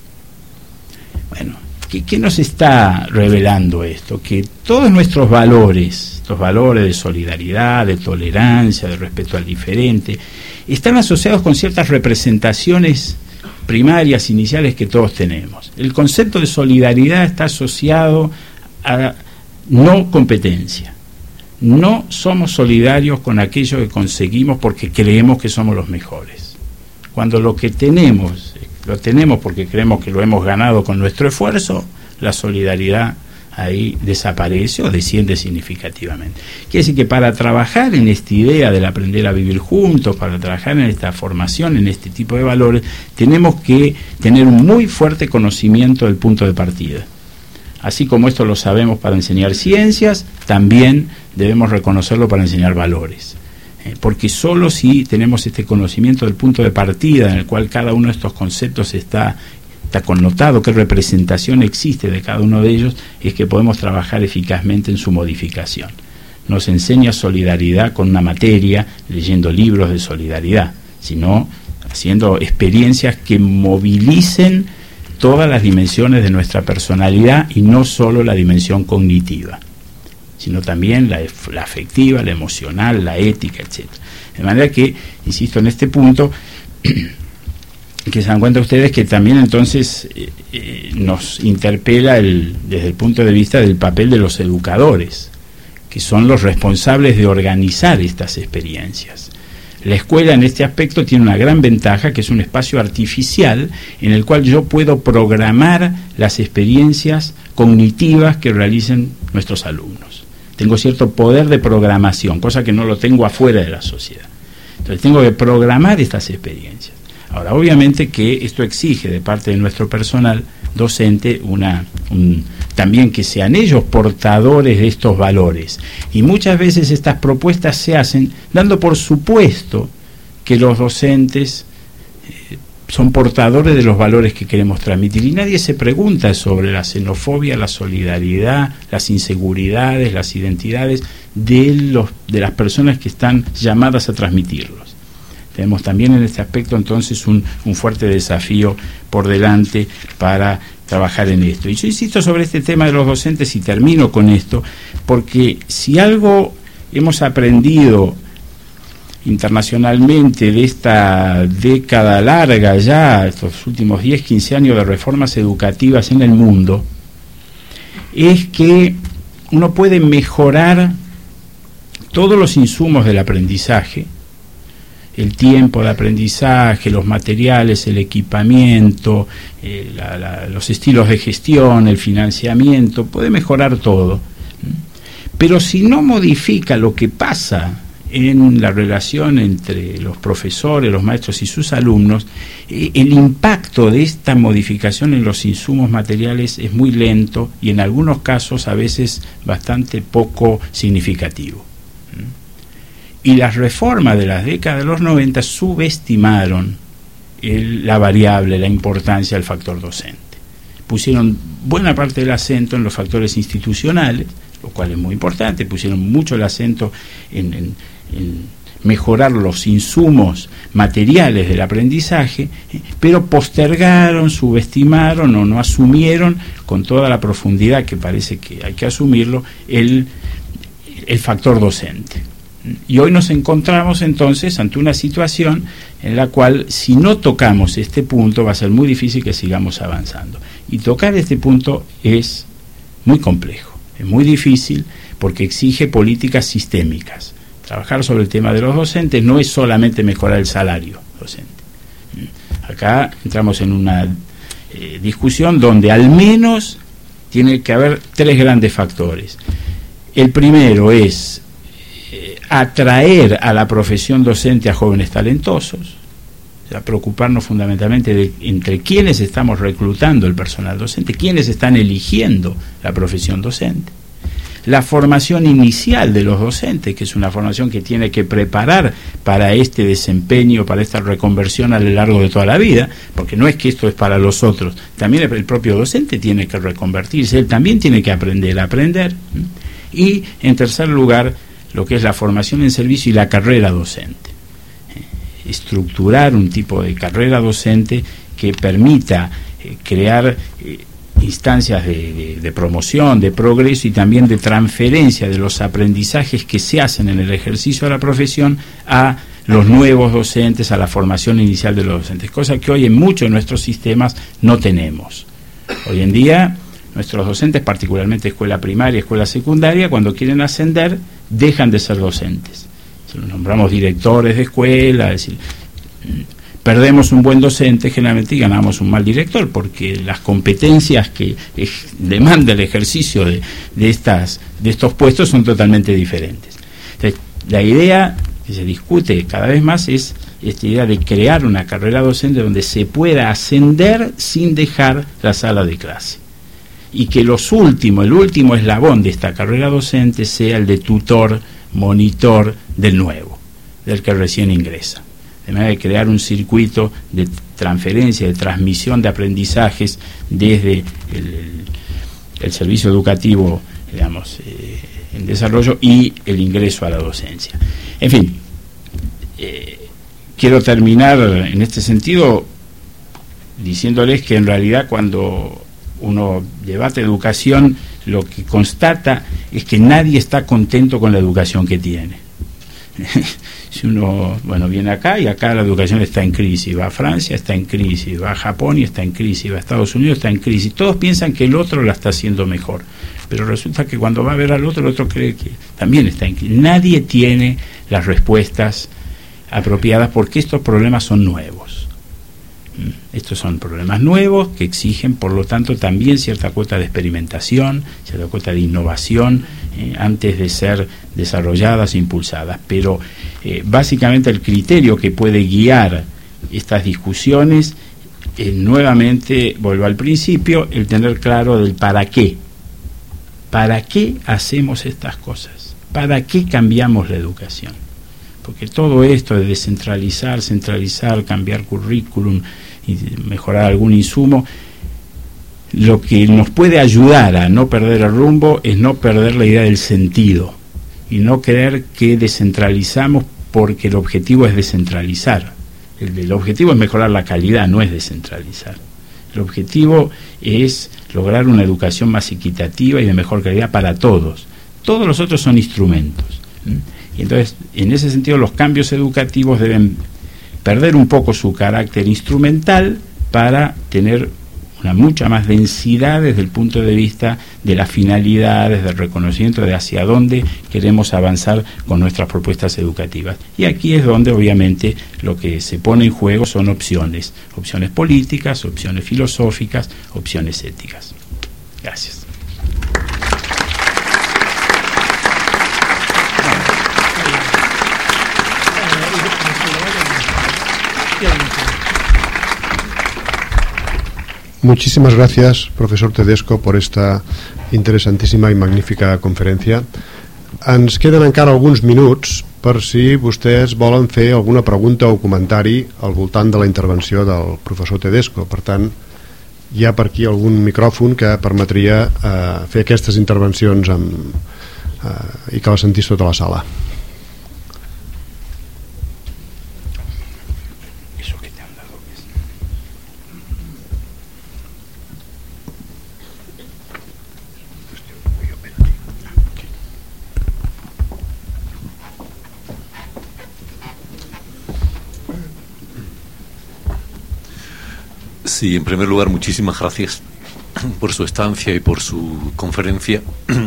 Bueno, ¿qué, qué nos está revelando esto? Que todos nuestros valores, los valores de solidaridad, de tolerancia, de respeto al diferente, están asociados con ciertas representaciones primarias, iniciales que todos tenemos. El concepto de solidaridad está asociado a no competencia. No somos solidarios con aquello que conseguimos porque creemos que somos los mejores. Cuando lo que tenemos, lo tenemos porque creemos que lo hemos ganado con nuestro esfuerzo, la solidaridad ahí desaparece o desciende significativamente. Quiere decir que para trabajar en esta idea del aprender a vivir juntos, para trabajar en esta formación, en este tipo de valores, tenemos que tener un muy fuerte conocimiento del punto de partida. Así como esto lo sabemos para enseñar ciencias, también debemos reconocerlo para enseñar valores. Eh, porque solo si tenemos este conocimiento del punto de partida en el cual cada uno de estos conceptos está está connotado, qué representación existe de cada uno de ellos, es que podemos trabajar eficazmente en su modificación. Nos enseña solidaridad con una materia, leyendo libros de solidaridad, sino haciendo experiencias que movilicen todas las dimensiones de nuestra personalidad y no solo la dimensión cognitiva, sino también la, la afectiva, la emocional, la ética, etcétera. De manera que, insisto en este punto, que se dan cuenta ustedes que también entonces eh, eh, nos interpela el, desde el punto de vista del papel de los educadores, que son los responsables de organizar estas experiencias. La escuela en este aspecto tiene una gran ventaja, que es un espacio artificial en el cual yo puedo programar las experiencias cognitivas que realicen nuestros alumnos. Tengo cierto poder de programación, cosa que no lo tengo afuera de la sociedad. Entonces tengo que programar estas experiencias. Ahora, obviamente que esto exige de parte de nuestro personal docente una un, también que sean ellos portadores de estos valores. Y muchas veces estas propuestas se hacen dando por supuesto que los docentes eh, son portadores de los valores que queremos transmitir. Y nadie se pregunta sobre la xenofobia, la solidaridad, las inseguridades, las identidades de, los, de las personas que están llamadas a transmitirlos. Tenemos también en este aspecto entonces un, un fuerte desafío por delante para trabajar en esto. Y yo insisto sobre este tema de los docentes y termino con esto, porque si algo hemos aprendido internacionalmente de esta década larga ya, estos últimos diez, quince años de reformas educativas en el mundo, es que uno puede mejorar todos los insumos del aprendizaje, el tiempo de aprendizaje, los materiales, el equipamiento, eh, la, la, los estilos de gestión, el financiamiento, puede mejorar todo. Pero si no modifica lo que pasa en la relación entre los profesores, los maestros y sus alumnos, eh, el impacto de esta modificación en los insumos materiales es muy lento y en algunos casos a veces bastante poco significativo. Y las reformas de las décadas de los noventa subestimaron el, la variable, la importancia del factor docente. Pusieron buena parte del acento en los factores institucionales, lo cual es muy importante, pusieron mucho el acento en, en, en mejorar los insumos materiales del aprendizaje, pero postergaron, subestimaron o no asumieron con toda la profundidad que parece que hay que asumirlo el, el factor docente. Y hoy nos encontramos entonces ante una situación en la cual si no tocamos este punto va a ser muy difícil que sigamos avanzando. Y tocar este punto es muy complejo, es muy difícil porque exige políticas sistémicas. Trabajar sobre el tema de los docentes no es solamente mejorar el salario docente. Acá entramos en una eh, discusión donde al menos tiene que haber tres grandes factores. El primero es atraer a la profesión docente a jóvenes talentosos, o sea, preocuparnos fundamentalmente de entre quiénes estamos reclutando el personal docente, quiénes están eligiendo la profesión docente. La formación inicial de los docentes, que es una formación que tiene que preparar para este desempeño, para esta reconversión a lo largo de toda la vida, porque no es que esto es para los otros, también el propio docente tiene que reconvertirse, él también tiene que aprender a aprender. Y, en tercer lugar, lo que es la formación en servicio y la carrera docente. Eh, estructurar un tipo de carrera docente que permita eh, crear eh, instancias de, de, de promoción, de progreso y también de transferencia de los aprendizajes que se hacen en el ejercicio de la profesión a los nuevos docentes, a la formación inicial de los docentes, cosa que hoy en muchos de nuestros sistemas no tenemos. Hoy en día nuestros docentes, particularmente escuela primaria, escuela secundaria, cuando quieren ascender, dejan de ser docentes. Si los nombramos directores de escuela, es decir, perdemos un buen docente generalmente y ganamos un mal director, porque las competencias que eh, demanda el ejercicio de, de, estas, de estos puestos son totalmente diferentes. Entonces, la idea que se discute cada vez más es esta idea de crear una carrera docente donde se pueda ascender sin dejar la sala de clase. Y que los últimos, el último eslabón de esta carrera docente sea el de tutor, monitor del nuevo, del que recién ingresa. De manera de crear un circuito de transferencia, de transmisión de aprendizajes desde el, el, el servicio educativo, digamos, eh, en desarrollo y el ingreso a la docencia. En fin, eh, quiero terminar en este sentido diciéndoles que en realidad cuando uno debate educación, lo que constata es que nadie está contento con la educación que tiene. Si uno, bueno, viene acá y acá la educación está en crisis, va a Francia, está en crisis, va a Japón y está en crisis, va a Estados Unidos, está en crisis, todos piensan que el otro la está haciendo mejor, pero resulta que cuando va a ver al otro, el otro cree que también está en crisis. Nadie tiene las respuestas apropiadas, porque estos problemas son nuevos. Estos son problemas nuevos que exigen, por lo tanto, también cierta cuota de experimentación, cierta cuota de innovación eh, antes de ser desarrolladas e impulsadas. Pero eh, básicamente el criterio que puede guiar estas discusiones es, nuevamente, vuelvo al principio, el tener claro del para qué. ¿Para qué hacemos estas cosas? ¿Para qué cambiamos la educación? Porque todo esto de descentralizar, centralizar, cambiar currículum y mejorar algún insumo, lo que nos puede ayudar a no perder el rumbo es no perder la idea del sentido y no creer que descentralizamos porque el objetivo es descentralizar. El, el objetivo es mejorar la calidad, no es descentralizar. El objetivo es lograr una educación más equitativa y de mejor calidad para todos. Todos los otros son instrumentos. Y entonces, en ese sentido, los cambios educativos deben perder un poco su carácter instrumental para tener una mucha más densidad desde el punto de vista de las finalidades, del reconocimiento de hacia dónde queremos avanzar con nuestras propuestas educativas. Y aquí es donde, obviamente, lo que se pone en juego son opciones, opciones políticas, opciones filosóficas, opciones éticas. Gracias. Muchísimas gracias, profesor Tedesco, por esta interessantíssima i magnífica conferència. Ens queden encara alguns minuts per si vostès volen fer alguna pregunta o comentari al voltant de la intervenció del professor Tedesco. Per tant, hi ha per aquí algun micròfon que permetria eh, fer aquestes intervencions amb, eh, i que la sentís tota la sala. Sí, en primer lugar, muchísimas gracias por su estancia y por su conferencia.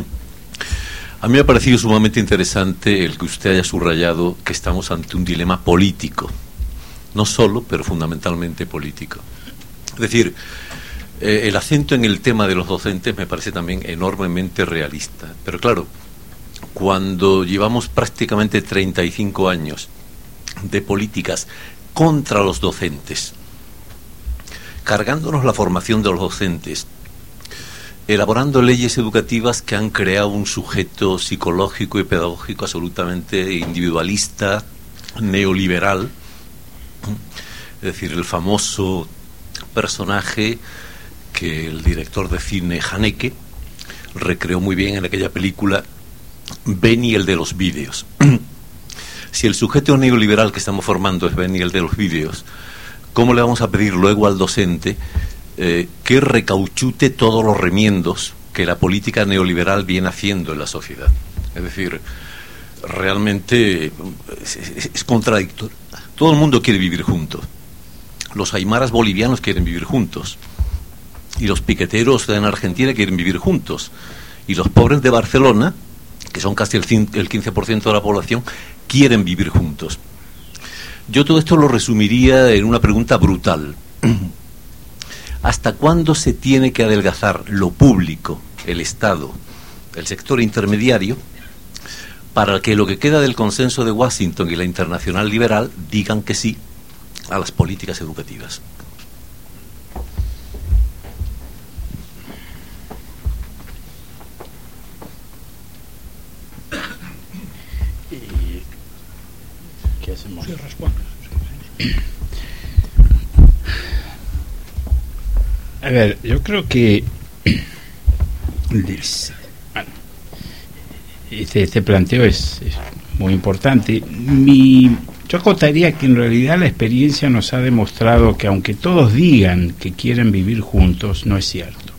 A mí me ha parecido sumamente interesante el que usted haya subrayado que estamos ante un dilema político, no solo, pero fundamentalmente político. Es decir, eh, el acento en el tema de los docentes me parece también enormemente realista. Pero claro, cuando llevamos prácticamente treinta y cinco años de políticas contra los docentes, cargándonos la formación de los docentes, elaborando leyes educativas que han creado un sujeto psicológico y pedagógico absolutamente individualista, neoliberal, es decir, el famoso personaje que el director de cine Haneke recreó muy bien en aquella película Benny, el de los vídeos. Si el sujeto neoliberal que estamos formando es Benny, el de los vídeos, ¿cómo le vamos a pedir luego al docente eh, que recauchute todos los remiendos que la política neoliberal viene haciendo en la sociedad? Es decir, realmente es, es, es contradictorio. Todo el mundo quiere vivir juntos. Los aymaras bolivianos quieren vivir juntos. Y los piqueteros en Argentina quieren vivir juntos. Y los pobres de Barcelona, que son casi el, el quince por ciento de la población, quieren vivir juntos. Yo todo esto lo resumiría en una pregunta brutal. ¿Hasta cuándo se tiene que adelgazar lo público, el Estado, el sector intermediario, para que lo que queda del consenso de Washington y la internacional liberal digan que sí a las políticas educativas? ¿Qué hacemos? Sí, responde. A ver, yo creo que este, este planteo es, es muy importante. Mi, yo acotaría que en realidad la experiencia nos ha demostrado que aunque todos digan que quieren vivir juntos, no es cierto.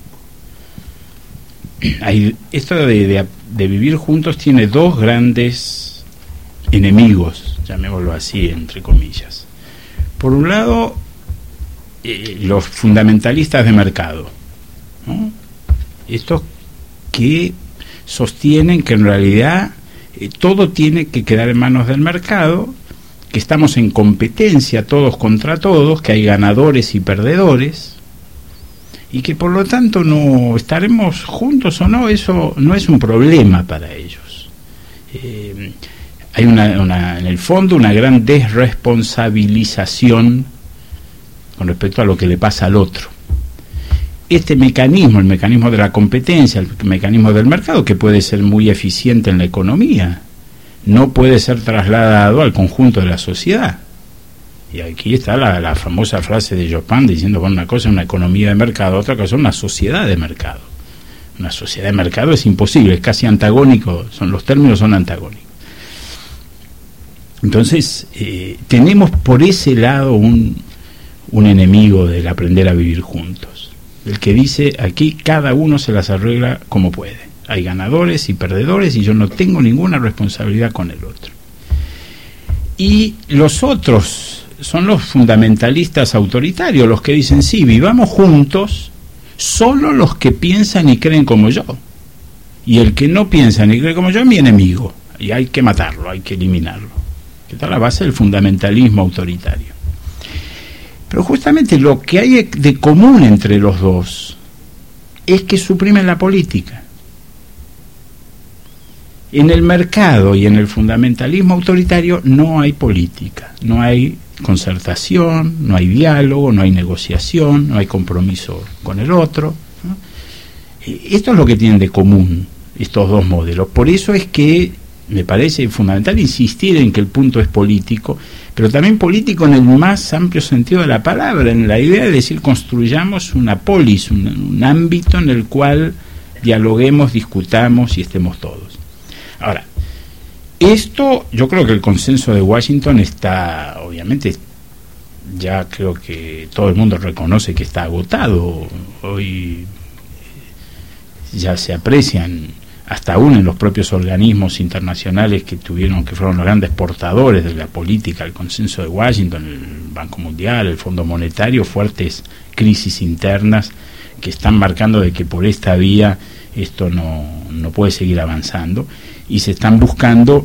Hay, esto de, de, de vivir juntos tiene dos grandes enemigos, llamémoslo así, entre comillas. Por un lado, eh, los fundamentalistas de mercado, ¿no? Estos que sostienen que en realidad eh, todo tiene que quedar en manos del mercado, que estamos en competencia todos contra todos, que hay ganadores y perdedores, y que por lo tanto no estaremos juntos o no, eso no es un problema para ellos. Eh, hay una, una, en el fondo una gran desresponsabilización con respecto a lo que le pasa al otro. Este mecanismo, el mecanismo de la competencia, el mecanismo del mercado, que puede ser muy eficiente en la economía, no puede ser trasladado al conjunto de la sociedad. Y aquí está la, la famosa frase de Jospin diciendo, bueno, una cosa es una economía de mercado, otra cosa es una sociedad de mercado. Una sociedad de mercado es imposible, es casi antagónico, son, los términos son antagónicos. Entonces, eh, tenemos por ese lado un, un enemigo del aprender a vivir juntos. El que dice, aquí cada uno se las arregla como puede. Hay ganadores y perdedores y yo no tengo ninguna responsabilidad con el otro. Y los otros son los fundamentalistas autoritarios, los que dicen, sí, vivamos juntos, solo los que piensan y creen como yo. Y el que no piensa ni cree como yo es mi enemigo. Y hay que matarlo, hay que eliminarlo. Que está la base del fundamentalismo autoritario. Pero justamente lo que hay de común entre los dos es que suprimen la política. En el mercado y en el fundamentalismo autoritario no hay política, no hay concertación, no hay diálogo, no hay negociación, no hay compromiso con el otro, ¿no? Esto es lo que tienen de común estos dos modelos. Por eso es que me parece fundamental insistir en que el punto es político, pero también político en el más amplio sentido de la palabra, en la idea de decir construyamos una polis, un, un ámbito en el cual dialoguemos, discutamos y estemos todos. Ahora, esto, yo creo que el consenso de Washington está, obviamente, ya creo que todo el mundo reconoce que está agotado. Hoy ya se aprecian, hasta aún en los propios organismos internacionales que tuvieron, que fueron los grandes portadores de la política, el consenso de Washington, el Banco Mundial, el Fondo Monetario, fuertes crisis internas que están marcando de que por esta vía esto no, no puede seguir avanzando, y se están buscando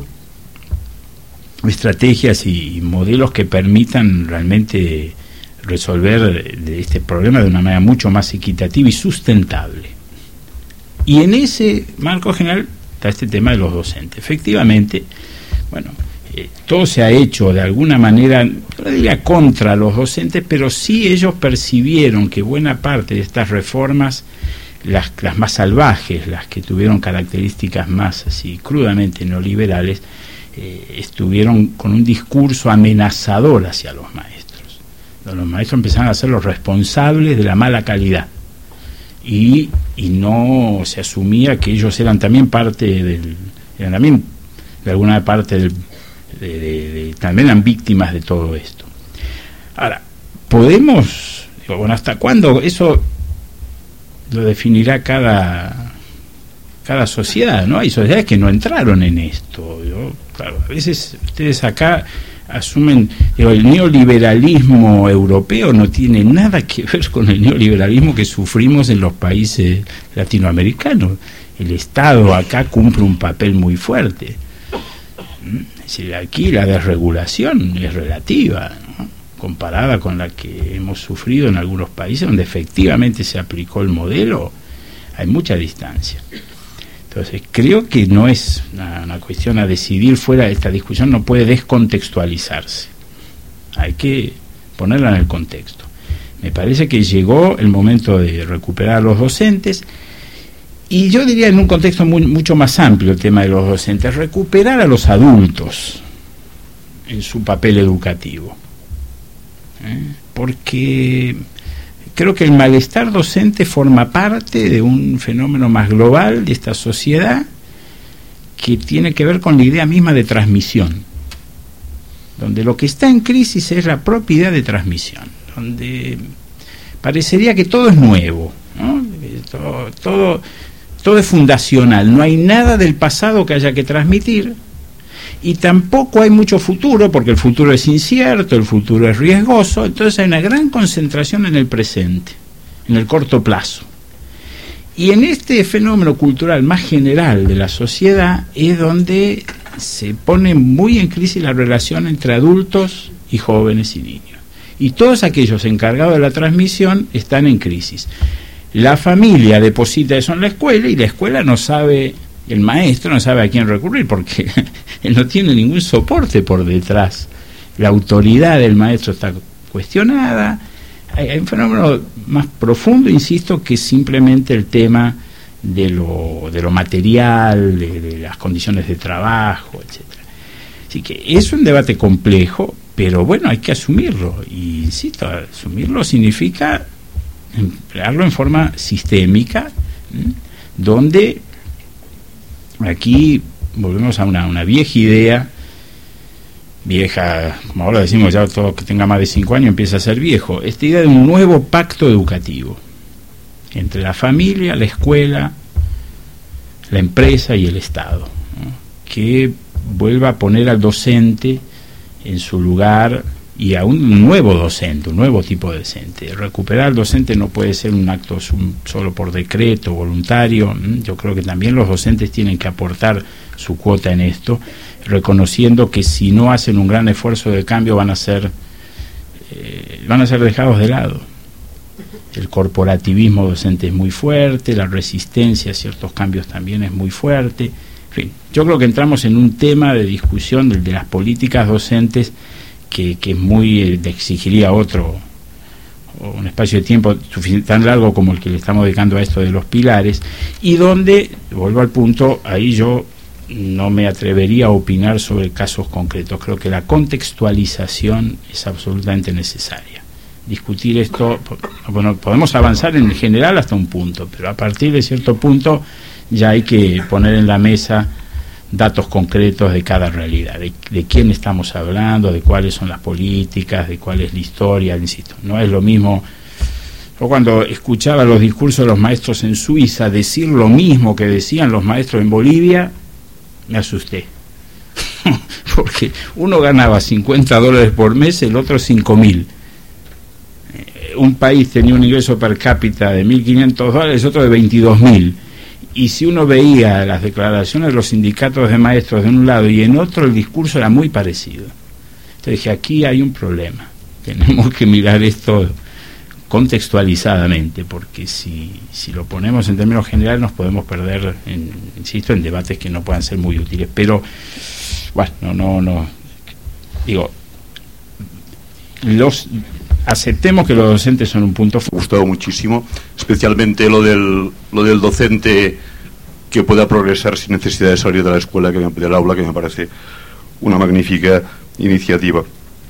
estrategias y modelos que permitan realmente resolver de este problema de una manera mucho más equitativa y sustentable. Y en ese marco general está este tema de los docentes. Efectivamente, bueno, eh, todo se ha hecho de alguna manera, no diría contra los docentes, pero sí ellos percibieron que buena parte de estas reformas, las, las más salvajes, las que tuvieron características más así crudamente neoliberales, eh, estuvieron con un discurso amenazador hacia los maestros. Los maestros empezaron a ser los responsables de la mala calidad. Y, y no se asumía que ellos eran también parte del, eran también de alguna parte del, de, de, de, también eran víctimas de todo esto. Ahora, podemos, digo, bueno, ¿hasta cuándo? Eso lo definirá cada cada sociedad, ¿no? Hay sociedades que no entraron en esto. Yo, claro, a veces ustedes acá asumen, digo, el neoliberalismo europeo no tiene nada que ver con el neoliberalismo que sufrimos en los países latinoamericanos. El Estado acá cumple un papel muy fuerte. Es decir, aquí la desregulación es relativa, ¿no?, comparada con la que hemos sufrido en algunos países donde efectivamente se aplicó el modelo. Hay mucha distancia. Entonces, creo que no es una, una cuestión a decidir fuera de esta discusión, no puede descontextualizarse. Hay que ponerla en el contexto. Me parece que llegó el momento de recuperar a los docentes, y yo diría en un contexto muy, mucho más amplio el tema de los docentes, recuperar a los adultos en su papel educativo. ¿Eh? Porque creo que el malestar docente forma parte de un fenómeno más global de esta sociedad que tiene que ver con la idea misma de transmisión, donde lo que está en crisis es la propia idea de transmisión, donde parecería que todo es nuevo, ¿no? todo, todo, todo es fundacional, no hay nada del pasado que haya que transmitir, y tampoco hay mucho futuro, porque el futuro es incierto, el futuro es riesgoso. Entonces hay una gran concentración en el presente, en el corto plazo. Y en este fenómeno cultural más general de la sociedad es donde se pone muy en crisis la relación entre adultos y jóvenes y niños. Y todos aquellos encargados de la transmisión están en crisis. La familia deposita eso en la escuela y la escuela no sabe, el maestro no sabe a quién recurrir porque él no tiene ningún soporte por detrás. La autoridad del maestro está cuestionada. Hay, hay un fenómeno más profundo, insisto, que simplemente el tema de lo, de lo material, de, de las condiciones de trabajo, etcétera. Así que es un debate complejo, pero bueno, hay que asumirlo. Y insisto, asumirlo significa emplearlo en forma sistémica, ¿m? donde aquí volvemos a una, una vieja idea, vieja, como ahora decimos, ya todo que tenga más de cinco años empieza a ser viejo, esta idea de un nuevo pacto educativo entre la familia, la escuela, la empresa y el Estado, ¿no? Que vuelva a poner al docente en su lugar y a un nuevo docente, un nuevo tipo de docente. Recuperar al docente no puede ser un acto solo por decreto, voluntario. Yo creo que también los docentes tienen que aportar su cuota en esto, reconociendo que si no hacen un gran esfuerzo de cambio van a ser eh, van a ser dejados de lado. El corporativismo docente es muy fuerte, la resistencia a ciertos cambios también es muy fuerte. En fin, yo creo que entramos en un tema de discusión de, de las políticas docentes que, que es muy, eh, exigiría otro, un espacio de tiempo suficiente, tan largo como el que le estamos dedicando a esto de los pilares, y donde, vuelvo al punto, ahí yo no me atrevería a opinar sobre casos concretos. Creo que la contextualización es absolutamente necesaria. Discutir esto, bueno, podemos avanzar en general hasta un punto, pero a partir de cierto punto ya hay que poner en la mesa datos concretos de cada realidad, de, de quién estamos hablando, de cuáles son las políticas, de cuál es la historia, insisto. No es lo mismo. Yo cuando escuchaba los discursos de los maestros en Suiza decir lo mismo que decían los maestros en Bolivia, me asusté. Porque uno ganaba cincuenta dólares por mes, el otro cinco mil. Un país tenía un ingreso per cápita de mil quinientos dólares, otro de veintidós mil. Y si uno veía las declaraciones de los sindicatos de maestros de un lado y en otro, el discurso era muy parecido. Entonces dije, aquí hay un problema. Tenemos que mirar esto contextualizadamente, porque si, si lo ponemos en términos generales nos podemos perder, en, insisto, en debates que no puedan ser muy útiles. Pero, bueno, no, no, no. Digo, los... aceptemos que los docentes son un punto. Me ha gustado muchísimo, especialmente lo del lo del docente que pueda progresar sin necesidad de salir de la escuela, que me, del aula, que me parece una magnífica iniciativa.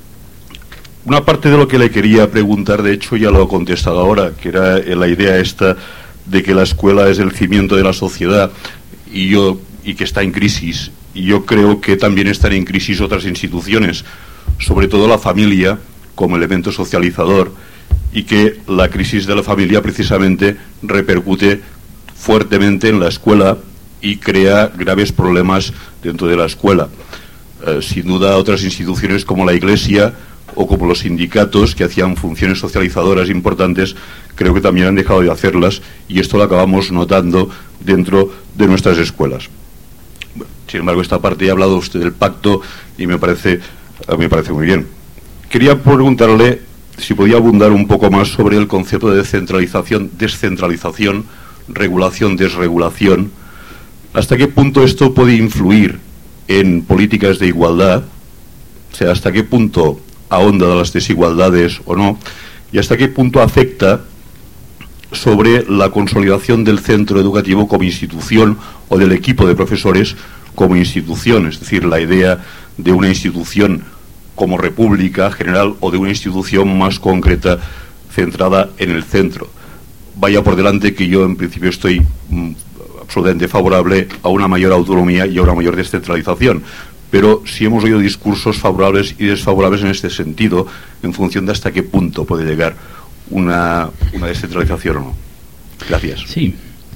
Una parte de lo que le quería preguntar, de hecho ya lo ha contestado ahora, que era la idea esta de que la escuela es el cimiento de la sociedad y yo y que está en crisis. Y yo creo que también están en crisis otras instituciones, sobre todo la familia como elemento socializador, y que la crisis de la familia precisamente repercute fuertemente en la escuela y crea graves problemas dentro de la escuela. Eh, sin duda otras instituciones como la Iglesia o como los sindicatos, que hacían funciones socializadoras importantes, creo que también han dejado de hacerlas, y esto lo acabamos notando dentro de nuestras escuelas. Bueno, sin embargo, esta parte ya ha hablado usted del pacto y me parece, me parece muy bien. Quería preguntarle si podía abundar un poco más sobre el concepto de descentralización, descentralización, regulación, desregulación. ¿Hasta qué punto esto puede influir en políticas de igualdad? O sea, ¿hasta qué punto ahonda las desigualdades o no? ¿Y hasta qué punto afecta sobre la consolidación del centro educativo como institución o del equipo de profesores como institución? Es decir, la idea de una institución como república general o de una institución más concreta centrada en el centro. Vaya por delante que yo en principio estoy mm, absolutamente favorable a una mayor autonomía y a una mayor descentralización, pero sí hemos oído discursos favorables y desfavorables en este sentido, en función de hasta qué punto puede llegar una, una descentralización o no. Gracias. Sí.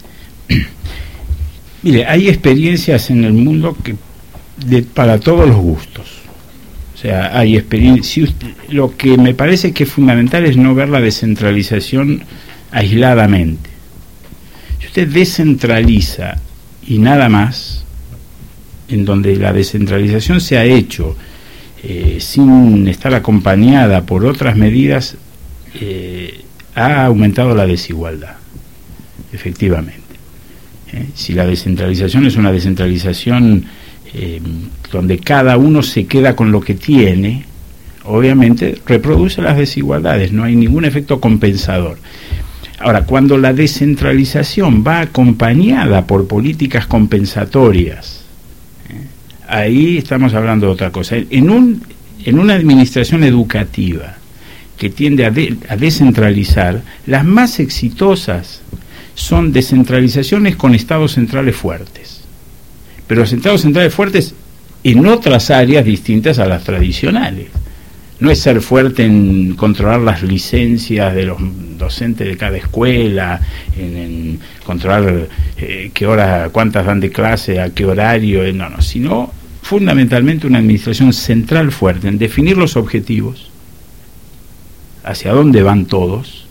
Mire, hay experiencias en el mundo que de, para todos los gustos. O sea, hay experiencia. Si lo que me parece que es fundamental es no ver la descentralización aisladamente. Si usted descentraliza y nada más, en donde la descentralización se ha hecho eh, sin estar acompañada por otras medidas, eh, ha aumentado la desigualdad, efectivamente. ¿Eh? Si la descentralización es una descentralización eh, donde cada uno se queda con lo que tiene, obviamente reproduce las desigualdades, no hay ningún efecto compensador. Ahora, cuando la descentralización va acompañada por políticas compensatorias, ¿eh? ahí estamos hablando de otra cosa. En, un, en una administración educativa que tiende a, de, a descentralizar, las más exitosas son descentralizaciones con estados centrales fuertes, pero los estados centrales fuertes en otras áreas distintas a las tradicionales. No es ser fuerte en controlar las licencias de los docentes de cada escuela, en, en controlar eh, qué hora, cuántas dan de clase, a qué horario, eh, no, no, sino fundamentalmente una administración central fuerte en definir los objetivos, hacia dónde van todos,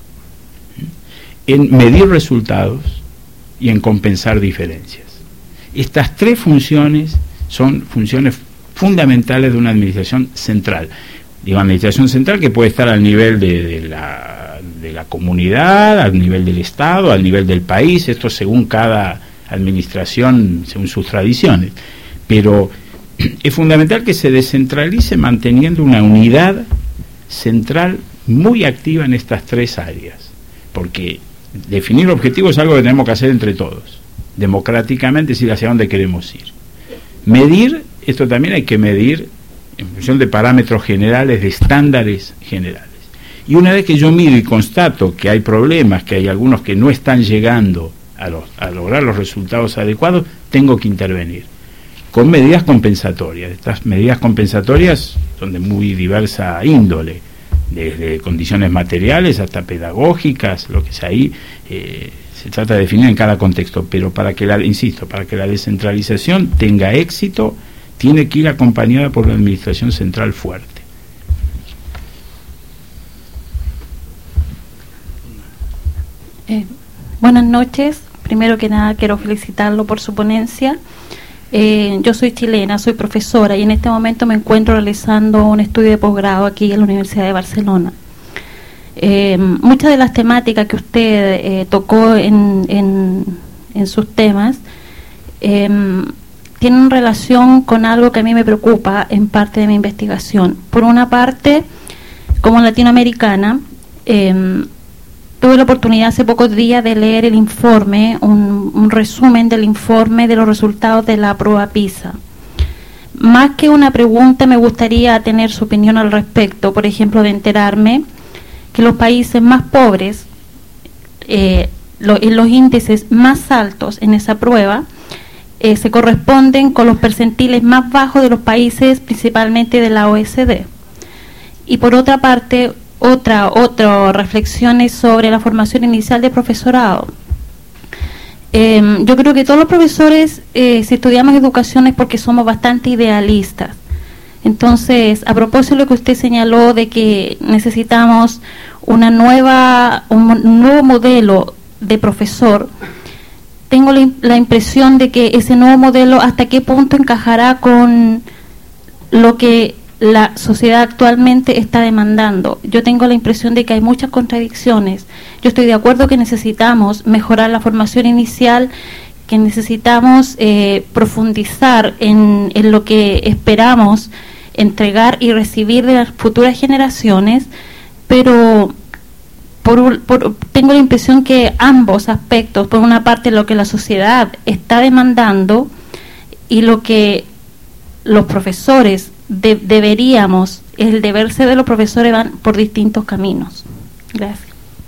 en medir resultados y en compensar diferencias. Estas tres funciones son funciones fundamentales de una administración central. Digo, administración central que puede estar al nivel de, de, la, de la comunidad, al nivel del Estado, al nivel del país, esto según cada administración, según sus tradiciones. Pero es fundamental que se descentralice manteniendo una unidad central muy activa en estas tres áreas, porque definir objetivos es algo que tenemos que hacer entre todos, democráticamente, decir hacia dónde queremos ir. Medir, esto también hay que medir en función de parámetros generales, de estándares generales. Y una vez que yo mido y constato que hay problemas, que hay algunos que no están llegando a, los, a lograr los resultados adecuados, tengo que intervenir con medidas compensatorias. Estas medidas compensatorias son de muy diversa índole, desde condiciones materiales hasta pedagógicas, lo que sea ahí, eh, se trata de definir en cada contexto, pero para que la, insisto, para que la descentralización tenga éxito, tiene que ir acompañada por una administración central fuerte. Eh, buenas noches. Primero que nada quiero felicitarlo por su ponencia. Eh, yo soy chilena, soy profesora y en este momento me encuentro realizando un estudio de posgrado aquí en la Universidad de Barcelona. Eh, muchas de las temáticas que usted eh, tocó en, en, en sus temas eh, tienen relación con algo que a mí me preocupa en parte de mi investigación. Por una parte, como latinoamericana, eh, tuve la oportunidad hace pocos días de leer el informe, un, un resumen del informe de los resultados de la prueba PISA. Más que una pregunta, me gustaría tener su opinión al respecto, por ejemplo, de enterarme que los países más pobres, eh, lo, en los índices más altos en esa prueba, eh, se corresponden con los percentiles más bajos de los países, principalmente de la O E C D. Y por otra parte, otra, otra reflexiones sobre la formación inicial de profesorado. Eh, yo creo que todos los profesores, eh, si estudiamos educación es porque somos bastante idealistas. Entonces, a propósito de lo que usted señaló de que necesitamos una nueva, un nuevo modelo de profesor, tengo la, la impresión de que ese nuevo modelo hasta qué punto encajará con lo que la sociedad actualmente está demandando. Yo tengo la impresión de que hay muchas contradicciones. Yo estoy de acuerdo que necesitamos mejorar la formación inicial, que necesitamos eh, profundizar en, en lo que esperamos entregar y recibir de las futuras generaciones, pero por, por, tengo la impresión que ambos aspectos, por una parte lo que la sociedad está demandando y lo que los profesores de, deberíamos, el deber ser de los profesores, van por distintos caminos. Gracias.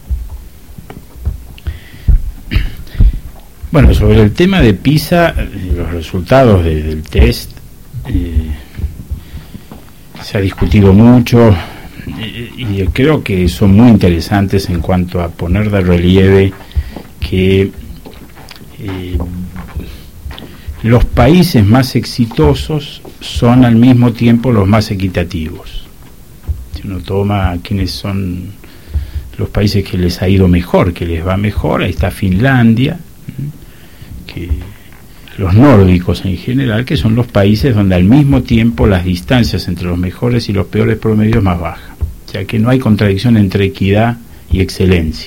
Bueno, sobre el tema de PISA, los resultados de, del test, eh, se ha discutido mucho eh, y creo que son muy interesantes en cuanto a poner de relieve que eh, los países más exitosos son al mismo tiempo los más equitativos. Si uno toma quiénes son los países que les ha ido mejor, que les va mejor, ahí está Finlandia, que los nórdicos en general, que son los países donde al mismo tiempo las distancias entre los mejores y los peores promedios más bajas. O sea que no hay contradicción entre equidad y excelencia.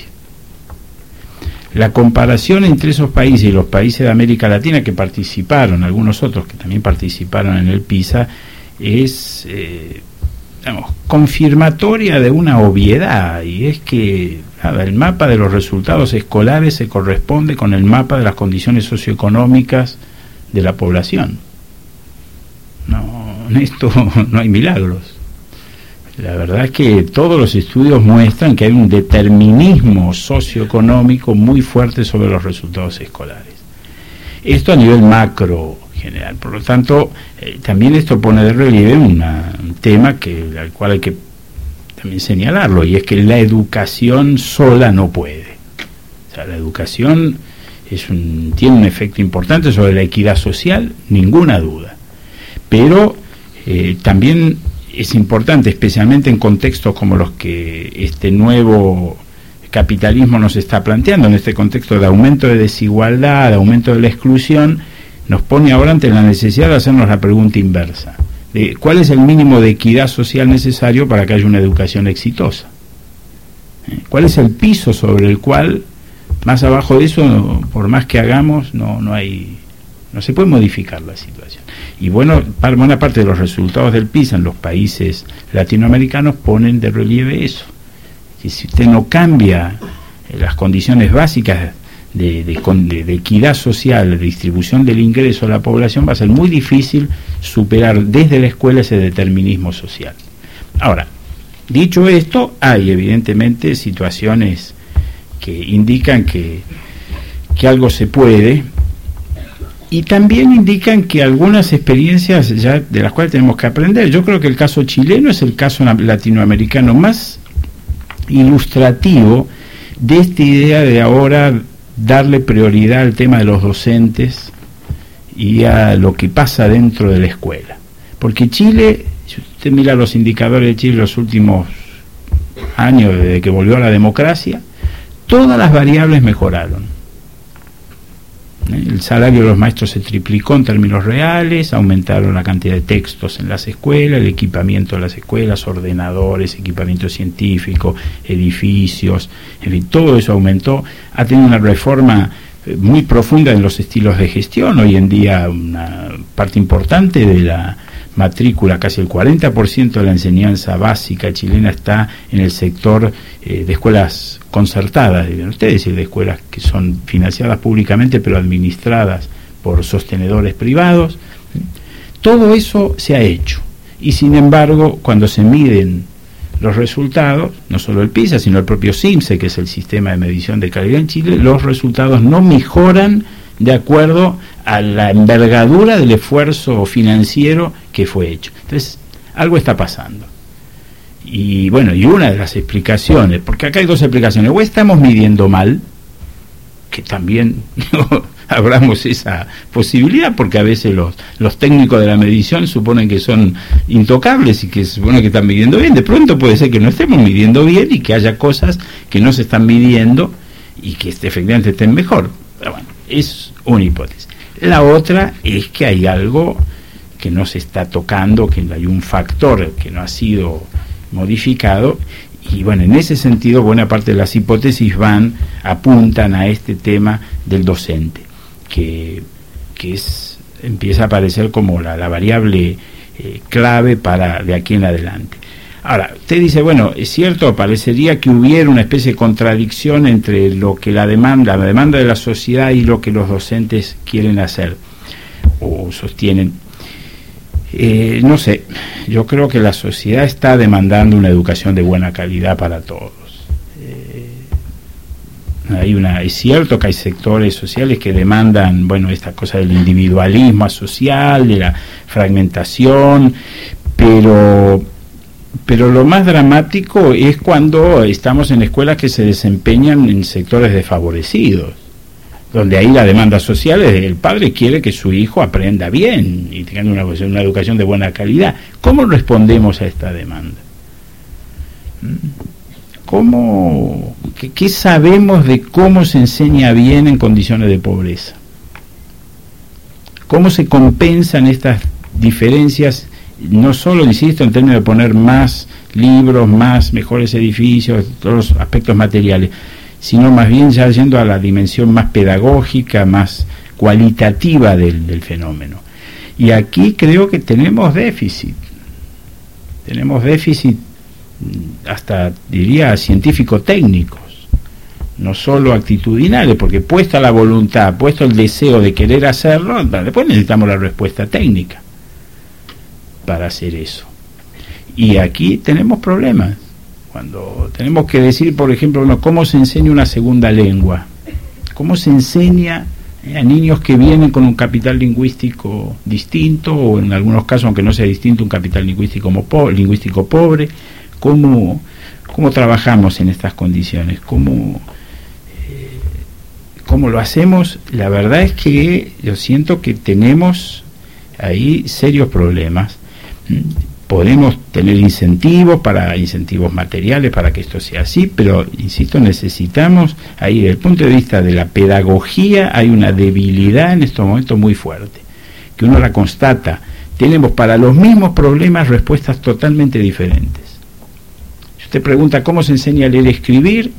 La comparación entre esos países y los países de América Latina que participaron, algunos otros que también participaron en el PISA, es eh, digamos, confirmatoria de una obviedad, y es que nada, el mapa de los resultados escolares se corresponde con el mapa de las condiciones socioeconómicas de la población. No, en esto no hay milagros. La verdad es que todos los estudios muestran que hay un determinismo socioeconómico muy fuerte sobre los resultados escolares. Esto a nivel macro general. Por lo tanto, eh, también esto pone de relieve una, un tema que, al cual hay que también señalarlo, y es que la educación sola no puede. O sea, la educación es un, tiene un efecto importante sobre la equidad social, ninguna duda. Pero eh, también es importante, especialmente en contextos como los que este nuevo capitalismo nos está planteando, en este contexto de aumento de desigualdad, de aumento de la exclusión, nos pone ahora ante la necesidad de hacernos la pregunta inversa, de cuál es el mínimo de equidad social necesario para que haya una educación exitosa. ¿Eh? ¿Cuál es el piso sobre el cual, más abajo de eso, por más que hagamos, no, no hay, no se puede modificar la situación? Y bueno, buena parte de los resultados del PISA en los países latinoamericanos ponen de relieve eso, que si usted no cambia las condiciones básicas de, de, de, de equidad social, de distribución del ingreso a la población, va a ser muy difícil superar desde la escuela ese determinismo social. Ahora, dicho esto, hay evidentemente situaciones que indican que, que algo se puede, y también indican que algunas experiencias ya de las cuales tenemos que aprender. Yo creo que el caso chileno es el caso latinoamericano más ilustrativo de esta idea de ahora darle prioridad al tema de los docentes y a lo que pasa dentro de la escuela. Porque Chile, si usted mira los indicadores de Chile los últimos años, desde que volvió a la democracia, todas las variables mejoraron. El salario de los maestros se triplicó en términos reales, aumentaron la cantidad de textos en las escuelas, el equipamiento de las escuelas, ordenadores, equipamiento científico, edificios, en fin, todo eso aumentó. Ha tenido una reforma muy profunda en los estilos de gestión. Hoy en día una parte importante de la matrícula, casi el cuarenta por ciento de la enseñanza básica chilena está en el sector eh, de escuelas concertadas, deben ustedes decir, de escuelas que son financiadas públicamente pero administradas por sostenedores privados. Todo eso se ha hecho, y sin embargo, cuando se miden los resultados, no solo el PISA, sino el propio CIMSE, que es el sistema de medición de calidad en Chile, los resultados no mejoran de acuerdo a la envergadura del esfuerzo financiero que fue hecho. Entonces, algo está pasando. Y bueno, y una de las explicaciones, porque acá hay dos explicaciones: o estamos midiendo mal, que también no, abramos esa posibilidad, porque a veces los, los técnicos de la medición suponen que son intocables y que se supone que están midiendo bien. De pronto puede ser que no estemos midiendo bien y que haya cosas que no se están midiendo y que efectivamente estén mejor. Pero bueno, es una hipótesis. La otra es que hay algo que no se está tocando, que hay un factor que no ha sido modificado, y bueno, en ese sentido buena parte de las hipótesis van, apuntan a este tema del docente, que, que es, empieza a aparecer como la, la variable eh, clave para de aquí en adelante. Ahora, usted dice, bueno, es cierto, parecería que hubiera una especie de contradicción entre lo que la demanda, la demanda de la sociedad y lo que los docentes quieren hacer o sostienen. Eh, no sé, yo creo que la sociedad está demandando una educación de buena calidad para todos. Eh, hay una, es cierto que hay sectores sociales que demandan, bueno, esta cosa del individualismo social, de la fragmentación, pero... Pero lo más dramático es cuando estamos en escuelas que se desempeñan en sectores desfavorecidos, donde ahí la demanda social es el padre quiere que su hijo aprenda bien y tenga una, una educación de buena calidad. ¿Cómo respondemos a esta demanda? ¿Cómo, qué, qué sabemos de cómo se enseña bien en condiciones de pobreza? cómo se compensan estas diferencias, no solo, insisto, en términos de poner más libros, más mejores edificios, todos los aspectos materiales, sino más bien ya yendo a la dimensión más pedagógica, más cualitativa del, del fenómeno. Y aquí creo que tenemos déficit, tenemos déficit hasta, diría, científico-técnicos, no solo actitudinales, porque puesta la voluntad, puesto el deseo de querer hacerlo, después necesitamos la respuesta técnica para hacer eso. Y aquí tenemos problemas. Cuando tenemos que decir, por ejemplo, bueno, ¿cómo se enseña una segunda lengua? ¿Cómo se enseña a niños que vienen con un capital lingüístico distinto, o en algunos casos, aunque no sea distinto, un capital lingüístico, po- lingüístico pobre? ¿Cómo, cómo trabajamos en estas condiciones? ¿Cómo, eh, ¿Cómo lo hacemos? La verdad es que yo siento que tenemos ahí serios problemas. Podemos tener incentivos para incentivos materiales para que esto sea así, pero insisto, necesitamos ahí, desde el punto de vista de la pedagogía, hay una debilidad en estos momentos muy fuerte, que uno la constata. Tenemos para los mismos problemas respuestas totalmente diferentes. Si usted pregunta cómo se enseña a leer y escribir,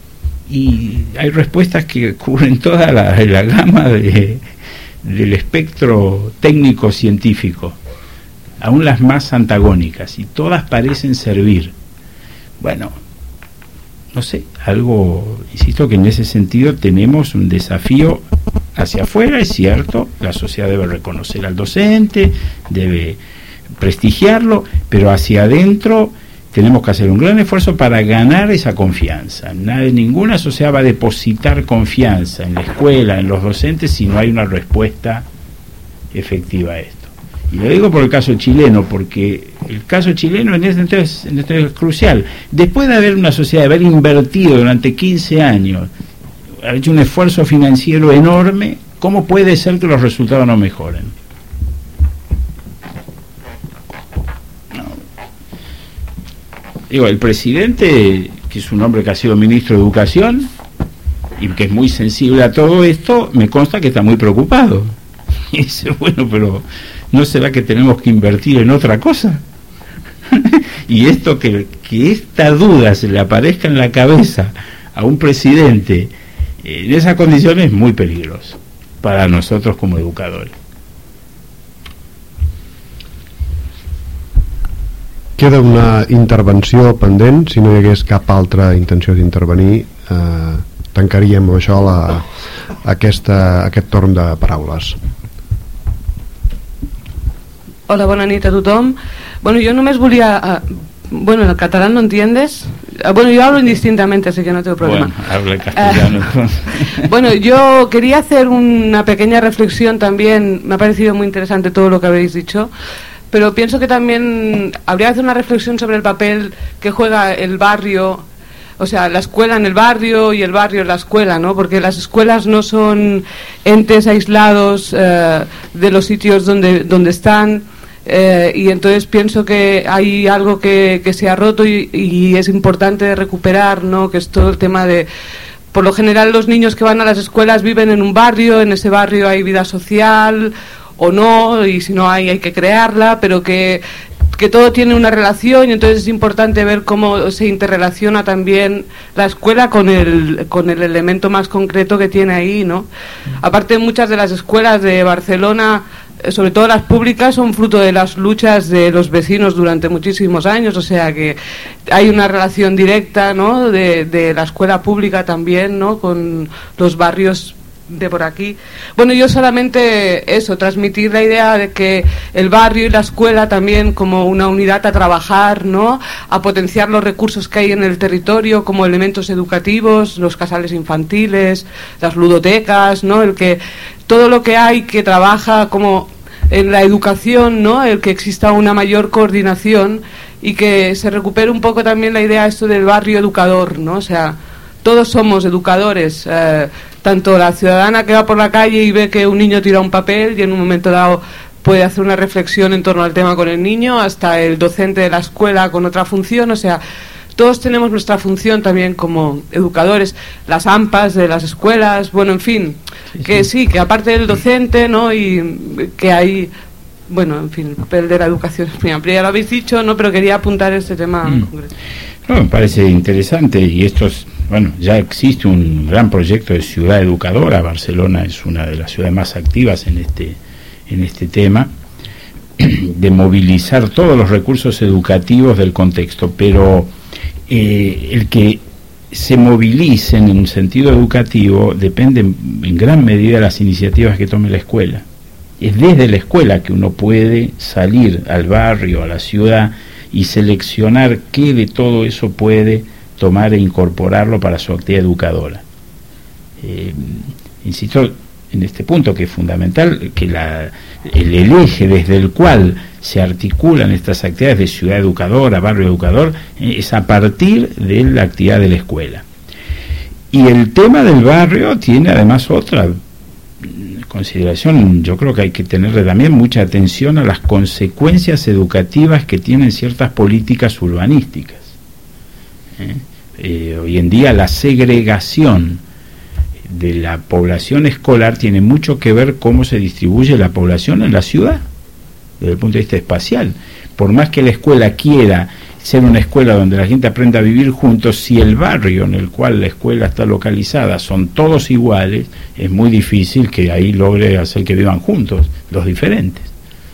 y hay respuestas que cubren toda la, la gama de, del espectro técnico científico, aún las más antagónicas, y todas parecen servir. Bueno, no sé, algo, insisto que en ese sentido tenemos un desafío hacia afuera, es cierto, la sociedad debe reconocer al docente, debe prestigiarlo, pero hacia adentro tenemos que hacer un gran esfuerzo para ganar esa confianza. Nadie, ninguna sociedad va a depositar confianza en la escuela, en los docentes, si no hay una respuesta efectiva a esto. Y lo digo por el caso chileno, porque el caso chileno en este entonces, en este es crucial. Después de haber una sociedad, de haber invertido durante quince años, haber hecho un esfuerzo financiero enorme, ¿cómo puede ser que los resultados no mejoren? No. Digo, el presidente, que es un hombre que ha sido ministro de Educación y que es muy sensible a todo esto, me consta que está muy preocupado. Y dice, bueno, pero ¿no será que tenemos que invertir en otra cosa? Y esto, que, que esta duda se le aparezca en la cabeza a un presidente en esas condiciones es muy peligroso para nosotros como educadores. Queda una intervenció pendent. Si no hi hagués cap altra intenció d'intervenir, eh, tancaríem amb això la, aquesta, aquest torn de paraules. Hola, bona nit a tothom. Bueno, yo només volia... Uh, bueno, el catalán no entiendes. Uh, bueno, yo hablo indistintamente, así que no tengo problema. Bueno, habla castellano. Uh, bueno, yo quería hacer una pequeña reflexión también. Me ha parecido muy interesante todo lo que habéis dicho, pero pienso que también habría que hacer una reflexión sobre el papel que juega el barrio, o sea, la escuela en el barrio y el barrio en la escuela, ¿no? Porque las escuelas no son entes aislados uh, de los sitios donde, donde están. Eh, y entonces pienso que hay algo que, que se ha roto y, y es importante recuperar, ¿no? Que es todo el tema de, por lo general los niños que van a las escuelas viven en un barrio, en ese barrio hay vida social o no, y si no hay hay que crearla, pero que, que todo tiene una relación, y entonces es importante ver cómo se interrelaciona también la escuela con el, con el elemento más concreto que tiene ahí, ¿no? Aparte, muchas de las escuelas de Barcelona, sobre todo las públicas, son fruto de las luchas de los vecinos durante muchísimos años, o sea que hay una relación directa, ¿no? de, de la escuela pública también, ¿no? Con los barrios de por aquí. Bueno, yo solamente eso, transmitir la idea de que el barrio y la escuela también como una unidad a trabajar, ¿no? A potenciar los recursos que hay en el territorio como elementos educativos, los casales infantiles, las ludotecas, ¿no? El que todo lo que hay que trabaja como en la educación, ¿no? El que exista una mayor coordinación y que se recupere un poco también la idea esto del barrio educador, ¿no? O sea, todos somos educadores, eh, tanto la ciudadana que va por la calle y ve que un niño tira un papel y en un momento dado puede hacer una reflexión en torno al tema con el niño, hasta el docente de la escuela con otra función, o sea, todos tenemos nuestra función también como educadores, las A M P As de las escuelas, bueno, en fin, sí, que sí. sí, que aparte del docente, ¿no? Y que hay, bueno, en fin, el papel de la educación es muy amplio, ya lo habéis dicho, ¿no? Pero quería apuntar este tema mm. en concreto. No, me parece interesante, y esto es, bueno, ya existe un gran proyecto de ciudad educadora. Barcelona es una de las ciudades más activas en este, en este tema, de movilizar todos los recursos educativos del contexto, pero eh, el que se movilicen en un sentido educativo depende en gran medida de las iniciativas que tome la escuela. Es desde la escuela que uno puede salir al barrio, a la ciudad, y seleccionar qué de todo eso puede tomar e incorporarlo para su actividad educadora. Eh, insisto en este punto, que es fundamental, que la, el, el eje desde el cual se articulan estas actividades de ciudad educadora, barrio educador, eh, es a partir de la actividad de la escuela. Y el tema del barrio tiene además otra consideración. Yo creo que hay que tenerle también mucha atención a las consecuencias educativas que tienen ciertas políticas urbanísticas. ¿Eh? Eh, hoy en día la segregación de la población escolar tiene mucho que ver cómo se distribuye la población en la ciudad, desde el punto de vista espacial. Por más que la escuela quiera ser una escuela donde la gente aprenda a vivir juntos, si el barrio en el cual la escuela está localizada son todos iguales, es muy difícil que ahí logre hacer que vivan juntos los diferentes.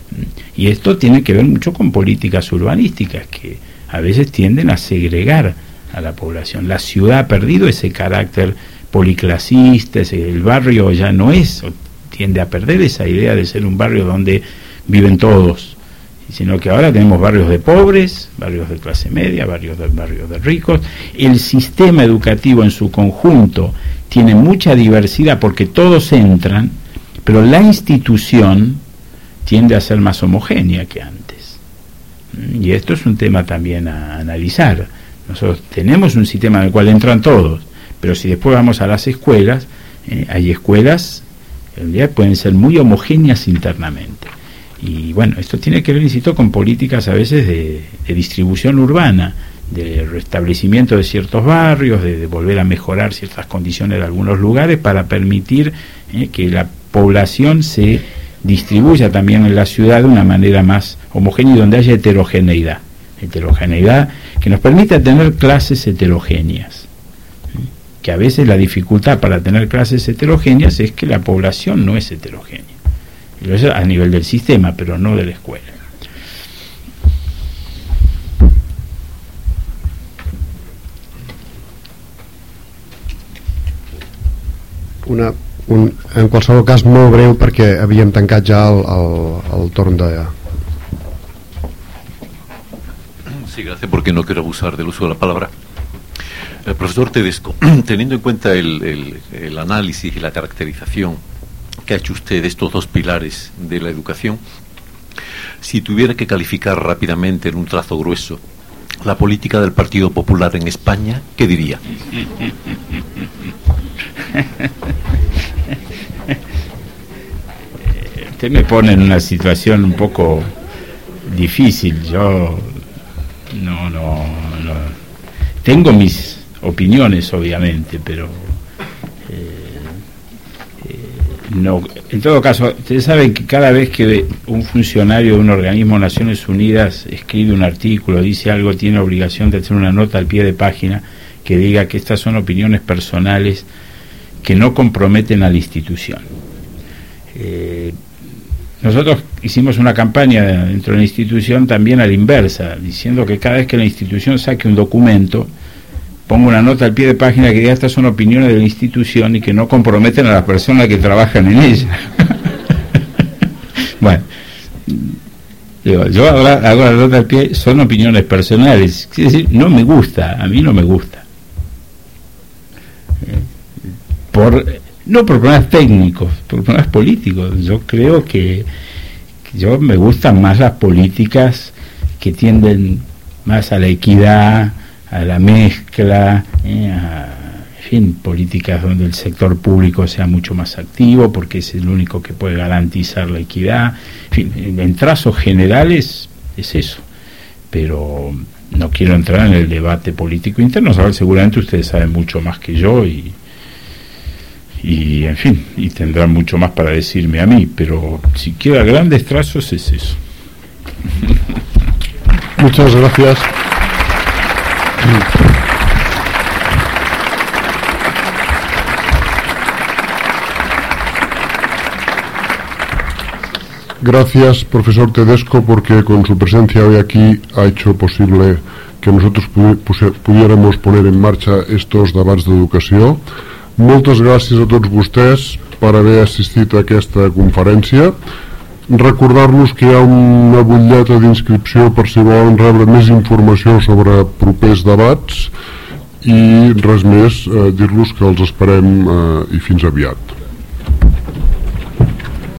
Y esto tiene que ver mucho con políticas urbanísticas que a veces tienden a segregar a la población. La ciudad ha perdido ese carácter policlasista, ese, el barrio ya no es, tiende a perder esa idea de ser un barrio donde viven todos, sino que ahora tenemos barrios de pobres, barrios de clase media, barrios de, barrios de ricos. El sistema educativo en su conjunto tiene mucha diversidad porque todos entran, pero la institución tiende a ser más homogénea que antes. Y esto es un tema también a analizar. Nosotros tenemos un sistema en el cual entran todos, pero si después vamos a las escuelas, eh, hay escuelas que en realidad pueden ser muy homogéneas internamente. Y bueno, esto tiene que ver, insisto, con políticas a veces de, de distribución urbana, de restablecimiento de ciertos barrios, de, de volver a mejorar ciertas condiciones de algunos lugares para permitir eh, que la población se distribuya también en la ciudad de una manera más homogénea y donde haya heterogeneidad. Heterogeneidad que nos permita tener clases heterogéneas. ¿eh? Que a veces la dificultad para tener clases heterogéneas es que la población no es heterogénea. Eso a nivel del sistema, pero no de la escuela. Una, un, en qualsevol cas molt breu perquè havíem tancat ja el, el, el torn de... Sí, gracias, porque no quiero abusar del uso de la palabra. El profesor Tedesco, teniendo en cuenta el, el, el análisis y la caracterización que ha hecho usted de estos dos pilares de la educación, si tuviera que calificar rápidamente en un trazo grueso la política del Partido Popular en España, ¿qué diría? Usted me pone en una situación un poco difícil. Yo no, no, no. Tengo mis opiniones, obviamente, pero no, en todo caso, ustedes saben que cada vez que un funcionario de un organismo de Naciones Unidas escribe un artículo, dice algo, tiene obligación de hacer una nota al pie de página que diga que estas son opiniones personales que no comprometen a la institución. Eh, nosotros hicimos una campaña dentro de la institución también a la inversa, diciendo que cada vez que la institución saque un documento, pongo una nota al pie de página que diga estas son opiniones de la institución y que no comprometen a las personas que trabajan en ella. Bueno, digo, yo ahora hago la nota al pie, son opiniones personales, es decir, no me gusta, a mí no me gusta. Por, no por problemas técnicos, por problemas políticos. Yo creo que, que yo me gustan más las políticas que tienden más a la equidad, a la mezcla, eh, a, en fin, políticas donde el sector público sea mucho más activo, porque es el único que puede garantizar la equidad. En fin, en trazos generales es eso, pero no quiero entrar en el debate político interno, seguramente ustedes saben mucho más que yo y, y en fin, y tendrán mucho más para decirme a mí, pero si queda grandes trazos es eso. Muchas gracias. Gracias, profesor Tedesco, porque con su presencia hoy aquí ha hecho posible que nosotros pudiéramos poner en marxa estos debats d'educació. Moltes gràcies a tots vostès per haver assistit a aquesta conferència. Recordar-los que hi ha una butlleta d'inscripció per si volen rebre més informació sobre propers debats, i res més, eh, dir-los que els esperem eh, i fins aviat.